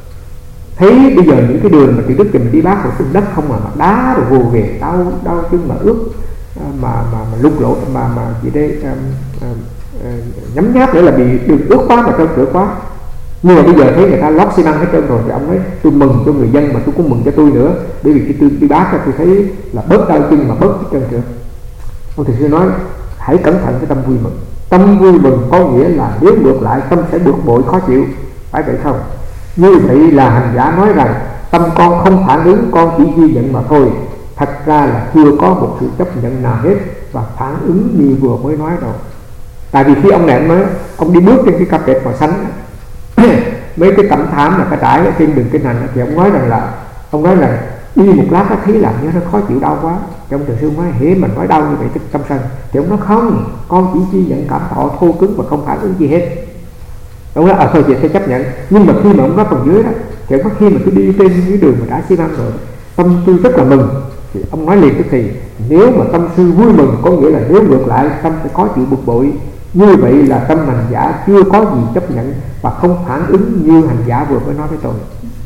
Thấy bây giờ những cái đường mà từ Đức mình đi bác rồi xuống đất không mà, mà đá rồi vô về đau đau chân mà ướt mà mà mà lục lộ mà mà gì đây um, um, uh, nhấm nháp nữa là bị đường ướt quá mà trơn trượt quá. Nhưng mà bây giờ thấy người ta lót xi măng hết trơn rồi thì ông nói tôi mừng cho người dân mà tôi cũng mừng cho tôi nữa, bởi vì khi tôi đi bác tôi thấy là bớt đau chân mà bớt cái trơn trượt. Ông thầy sư nói hãy cẩn thận cái tâm vui mừng. Tâm vui mừng có nghĩa là nếu ngược lại tâm sẽ bực bội khó chịu, phải vậy không? Như vậy là hành giả nói rằng tâm con không phản ứng, con chỉ ghi nhận mà thôi. Thật ra là chưa có một sự chấp nhận nào hết và phản ứng như vừa mới nói rồi. Tại vì khi ông này ông nói ông đi bước trên cái cặp đẹp màu xanh mấy cái cẩm thảm là cái trải ở trên đường kinh hành, thì ông nói rằng là ông nói là đi một lát nó thấy làm như nó khó chịu đau quá. Trong Từ Sư nói hễ mình nói đau như vậy tức tâm sân, thì ông nói không, con chỉ chi nhận cảm thọ thô cứng và không phản ứng gì hết. Ông nói à thôi chị sẽ chấp nhận. Nhưng mà khi mà ông nói phần dưới đó, thì ông nói khi mà tôi đi trên cái đường mà đã xi măng rồi, tâm tôi rất là mừng. Thì ông nói liền tức thì nếu mà tâm sư vui mừng có nghĩa là nếu ngược lại tâm sẽ có chịu bực bội, như vậy là tâm hành giả chưa có gì chấp nhận và không phản ứng như hành giả vừa mới nói với tôi.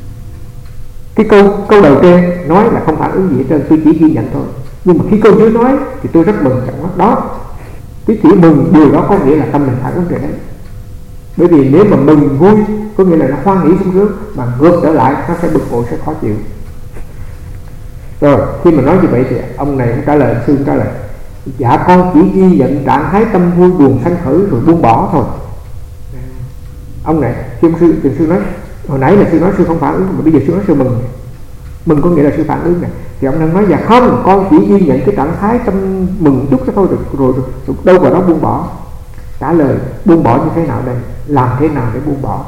Cái câu câu đầu tiên nói là không phản ứng gì hết trơn, tôi chỉ ghi nhận thôi. Nhưng mà khi câu dưới nói thì tôi rất mừng rằng đó, cái chữ mừng điều đó có nghĩa là tâm mình phản ứng rồi đấy. Bởi vì nếu mà mừng vui có nghĩa là nó hoan hỷ sung sướng, mà ngược trở lại nó sẽ bực bội, sẽ khó chịu. Rồi khi mà nói như vậy thì ông này cũng trả lời, sư trả lời dạ con chỉ ghi nhận trạng thái tâm vui buồn sanh khởi rồi buông bỏ thôi. Ông này khi ông sư, sư nói hồi nãy là sư nói sư không phản ứng, mà bây giờ sư nói sư mừng. Mừng có nghĩa là sư phản ứng này. Thì ông đang nói dạ không, con chỉ ghi nhận cái trạng thái tâm mừng chút đó thôi, rồi, rồi, rồi, rồi đâu vào đó buông bỏ. Trả lời buông bỏ như thế nào đây, làm thế nào để buông bỏ?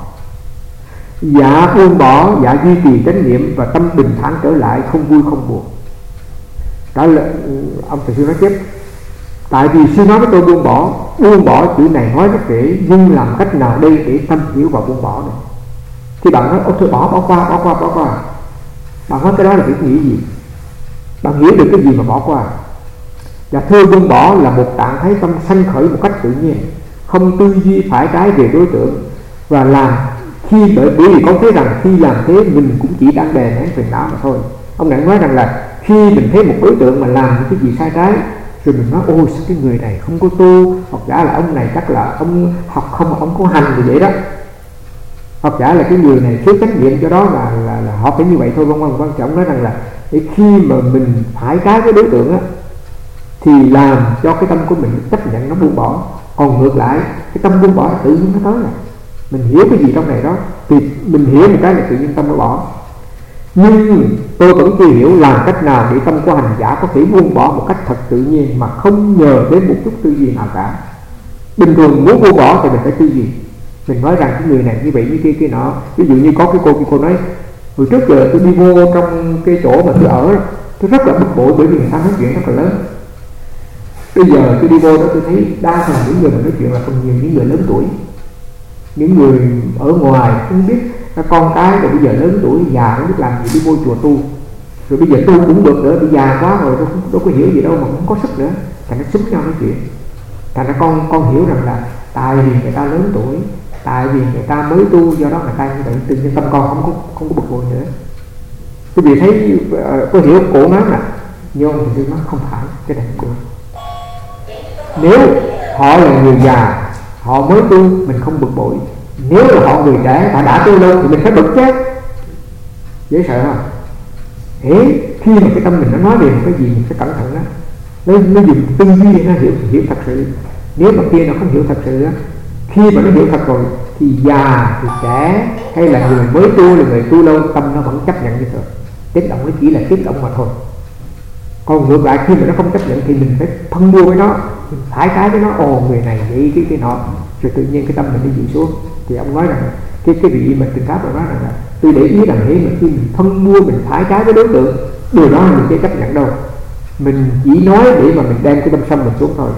Dạ buông bỏ, dạ duy trì chánh niệm và tâm bình thản trở lại, không vui không buồn. Trả lời ông thầy sư nói tiếp, tại vì sư nói với tôi buông bỏ, buông bỏ chữ này nói rất dễ, nhưng làm cách nào đây để tâm hiểu vào buông bỏ này? Thì bạn nói ôi thôi bỏ bỏ qua bỏ qua bỏ qua, bạn nói cái đó là cái nghĩ gì? Bạn hiểu được cái gì mà bỏ qua? Và thưa buông bỏ là một trạng thái tâm sanh khởi một cách tự nhiên, không tư duy phải trái về đối tượng, và làm khi bởi vì con thấy rằng khi làm thế mình cũng chỉ đang đè nén phiền não mà thôi. Ông này nói rằng là khi mình thấy một đối tượng mà làm những cái gì sai trái, rồi mình nói ôi sao cái người này không có tu, hoặc giả là ông này chắc là ông học không, ông có hành thì vậy đó, hoặc giả là cái người này thiếu trách nhiệm, cho đó là, là, là họ phải như vậy thôi. Vân vân quan trọng nói rằng là khi mà mình phải trái với đối tượng á, thì làm cho cái tâm của mình chấp nhận nó buông bỏ. Còn ngược lại cái tâm buông bỏ tự nhiên nó tới rồi, mình hiểu cái gì trong này đó thì mình hiểu một cái là tự nhiên tâm nó bỏ. Nhưng tôi vẫn chưa hiểu làm cách nào để tâm của hành giả có thể buông bỏ một cách thật tự nhiên mà không nhờ đến một chút tư duy nào cả. Bình thường muốn buông bỏ thì mình phải tư duy, mình nói rằng cái người này như vậy như kia kia nọ. Ví dụ như có cái cô kia cô nói hồi trước giờ tôi đi vô trong cái chỗ mà tôi ở, tôi rất là bực bội bởi vì người ta nói chuyện rất là lớn. Bây giờ tôi đi vô đó tôi thấy đa phần những người mà nói chuyện là phần nhiều những người lớn tuổi, những người ở ngoài không biết con cái rồi bây giờ lớn tuổi già không biết làm gì đi vô chùa tu, rồi bây giờ tu cũng được nữa, bị già quá rồi đâu, đâu có hiểu gì đâu mà không có sức nữa, thành nó xúm nhau nói chuyện. Thành ra con con hiểu rằng là tại vì người ta lớn tuổi, tại vì người ta mới tu, do đó người ta như vậy, tự nhiên tâm con không có không có bực bội nữa. Quý vị thấy uh, có hiểu cổ nói là nhưng thì tôi nói không phải cái này không được. Nếu họ là người già, họ mới tu mình không bực bội. Nếu là họ người trẻ, họ đã tu lâu thì mình phải bực chứ, dễ sợ không? Thế khi mà cái tâm mình nó nói về một cái gì mình phải cẩn thận đó, nó, nó dùng tư duy để nó hiểu, hiểu thật sự. Nếu mà kia nó không hiểu thật sự đó, khi mà nó hiểu thật rồi thì già thì trẻ hay là người mới tu là người tu lâu, tâm nó vẫn chấp nhận như thế. Tiếng động nó chỉ là tiếng động mà thôi. Còn ngược lại khi mà nó không chấp nhận thì mình phải phân mua với nó, mình phải trái với nó, ồ người này vậy cái cái nọ, rồi tự nhiên cái tâm mình nó dịu xuống. Thì ông nói rằng cái cái vị mà Trình Pháp nói rằng là tôi để ý rằng thế mà khi mình phân mua mình phải trái với đối tượng, điều đó mình chưa chấp nhận đâu, mình chỉ nói để mà mình đem cái tâm sân mình xuống thôi.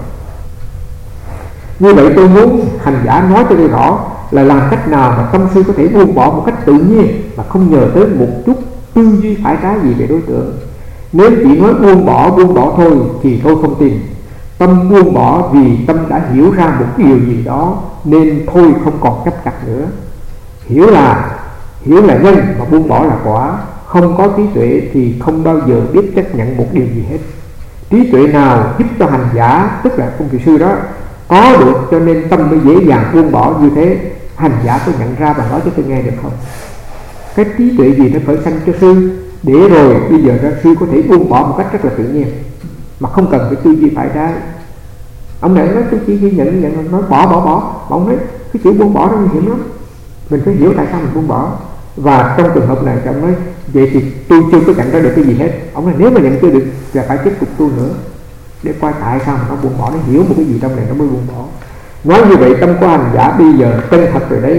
Như vậy tôi muốn hành giả nói cho tôi rõ là làm cách nào mà tâm sư có thể buông bỏ một cách tự nhiên mà không nhờ tới một chút tư duy phải trái gì về đối tượng. Nếu chỉ nói buông bỏ buông bỏ thôi thì tôi không tin. Tâm buông bỏ vì tâm đã hiểu ra một điều gì đó nên thôi không còn chấp chặt nữa. Hiểu là hiểu là nhân mà buông bỏ là quả. Không có trí tuệ thì không bao giờ biết chấp nhận một điều gì hết. Trí tuệ nào giúp cho hành giả, tức là công vị sư đó, có được cho nên tâm mới dễ dàng buông bỏ như thế. Hành giả có nhận ra và nói cho tôi nghe được không? Cái trí tuệ gì nó khởi sanh cho sư, để rồi bây giờ ra sư có thể buông bỏ một cách rất là tự nhiên mà không cần phải tư duy phải trái. Ông này nói tôi chỉ ghi nhận nhận nói bỏ bỏ bỏ, ông nói cái chữ buông bỏ nó nguy hiểm lắm, mình phải hiểu tại sao mình buông bỏ. Và trong trường hợp này ông nói vậy thì tôi chưa có nhận ra được cái gì hết. Ông nói nếu mà nhận chưa được là phải tiếp tục tu nữa để coi tại sao mà nó buông bỏ, nó hiểu một cái gì trong này nó mới buông bỏ. Nói như vậy tâm của hành giả bây giờ chân thật rồi đấy,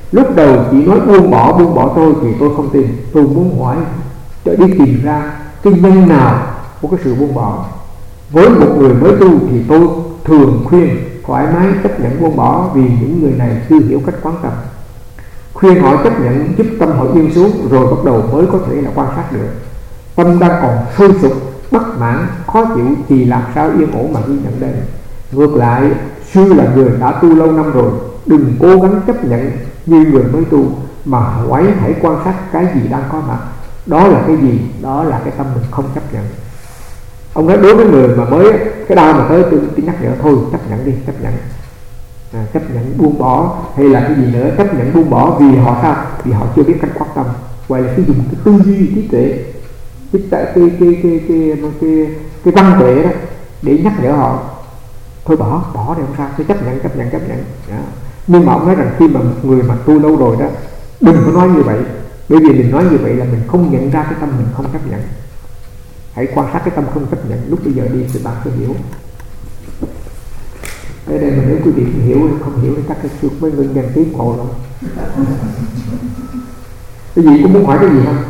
Lúc đầu chỉ nói buông bỏ buông bỏ tôi thì tôi không tin. Tôi muốn hỏi để đi tìm ra cái nhân nào của cái sự buông bỏ. Với một người mới tu thì tôi thường khuyên thoải mái chấp nhận buông bỏ, vì những người này chưa hiểu cách quán tâm. Khuyên họ chấp nhận giúp tâm họ yên xuống, rồi bắt đầu mới có thể là quan sát được. Tâm đang còn sôi sục, bất mãn, khó chịu thì làm sao yên ổn mà ghi nhận đây. Ngược lại, sư là người đã tu lâu năm rồi, đừng cố gắng chấp nhận như người mới tu, mà hỏi hãy quan sát cái gì đang có mặt. Đó là cái gì? Đó là cái tâm mình không chấp nhận. Ông nói đối với người mà mới cái đau mà tới tôi, tôi nhắc nhở thôi chấp nhận đi, chấp nhận à, chấp nhận buông bỏ, hay là cái gì nữa, chấp nhận buông bỏ vì họ sao? Vì họ chưa biết cách quan tâm, hoặc là cái dùng cái tư duy trí tuệ, cái cái cái cái cái cái, cái, cái văn tuệ đó để nhắc nhở họ thôi bỏ bỏ đi không sao, tôi chấp nhận chấp nhận chấp nhận đó. Nhưng mà ông nói rằng khi mà một người mà tu lâu rồi đó, đừng có nói như vậy, bởi vì mình nói như vậy là mình không nhận ra cái tâm mình không chấp nhận. Hãy quan sát cái tâm không chấp nhận. Lúc bây giờ đi thì bạn sẽ hiểu. Ở đây mà nếu quý vị hiểu hay không hiểu thì chắc cái chuột mấy nguyên nhân tiến bộ rồi. Cái gì cũng muốn hỏi cái gì không?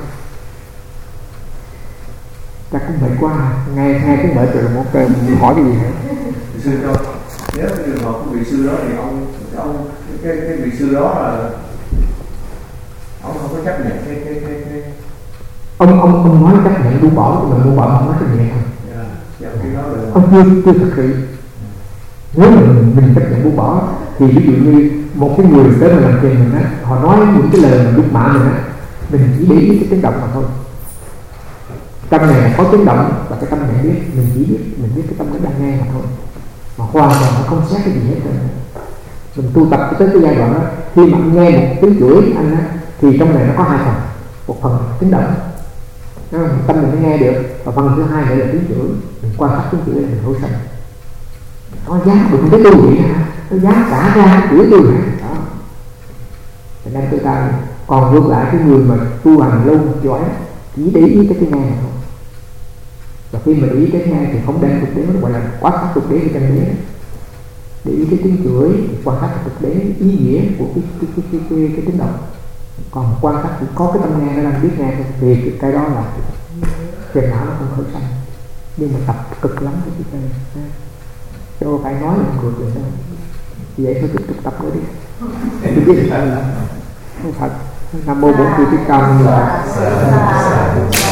Chắc cũng mệt quá, nghe nghe cái mệt rồi một cái hỏi cái gì nữa. Sư cho nếu cái trường hợp của vị sư đó thì ông ông cái cái vị sư đó là ông không có chấp nhận cái cái cái, cái... ông ông ông nói chấp nhận buông bỏ, mà buông bỏ không nói cái gì không? Yeah, cái đó là... ông chưa chưa thực sự. Nếu mình mình chấp nhận buông bỏ thì ví dụ như một cái người tới mà làm chuyện mình á, họ nói những cái lời mà đục mạ mình á, mình chỉ để ý cái tiếng động mà thôi. Tâm này có tiếng động và cái tâm này biết, mình chỉ biết mình biết cái tâm nó đang nghe mà thôi, mà hoàn toàn nó không xét cái gì hết rồi. Mình tu tập tới cái giai đoạn đó, khi mà anh nghe một tiếng chửi anh á, thì trong này nó có hai phần, một phần tiếng động, tâm mình mới nghe được, và phần thứ hai nữa là tiếng chửi. Mình quan sát tiếng chửi để mình hối sanh. Nó giá đụng cái tôi vậy hả? Nó giá cả ra chửi tôi hả? Đó. Cho nên tôi ta còn ngược lại cái người mà tu hành lâu giỏi chỉ để ý cái tiếng nghe này thôi. Và khi mà để ý cái nghe thì không đem thực tế, nó gọi là quá sát thực tế của chân lý. Để ý cái tiếng chửi, quan sát thực tế ý nghĩa của cái cái cái cái cái, cái tiếng động. Còn quan sát chỉ có cái tâm nghe nó đang biết nghe thôi, thì cái, cái đó là phiền não nó không khởi sanh. Nhưng mà tập cực lắm cái cái này. Đâu phải nói là không được đâu. Vậy phải tiếp tục tập nữa đi. Tôi biết là không thật. Nam mô Bổn Sư Thích Ca Mâu Ni Phật.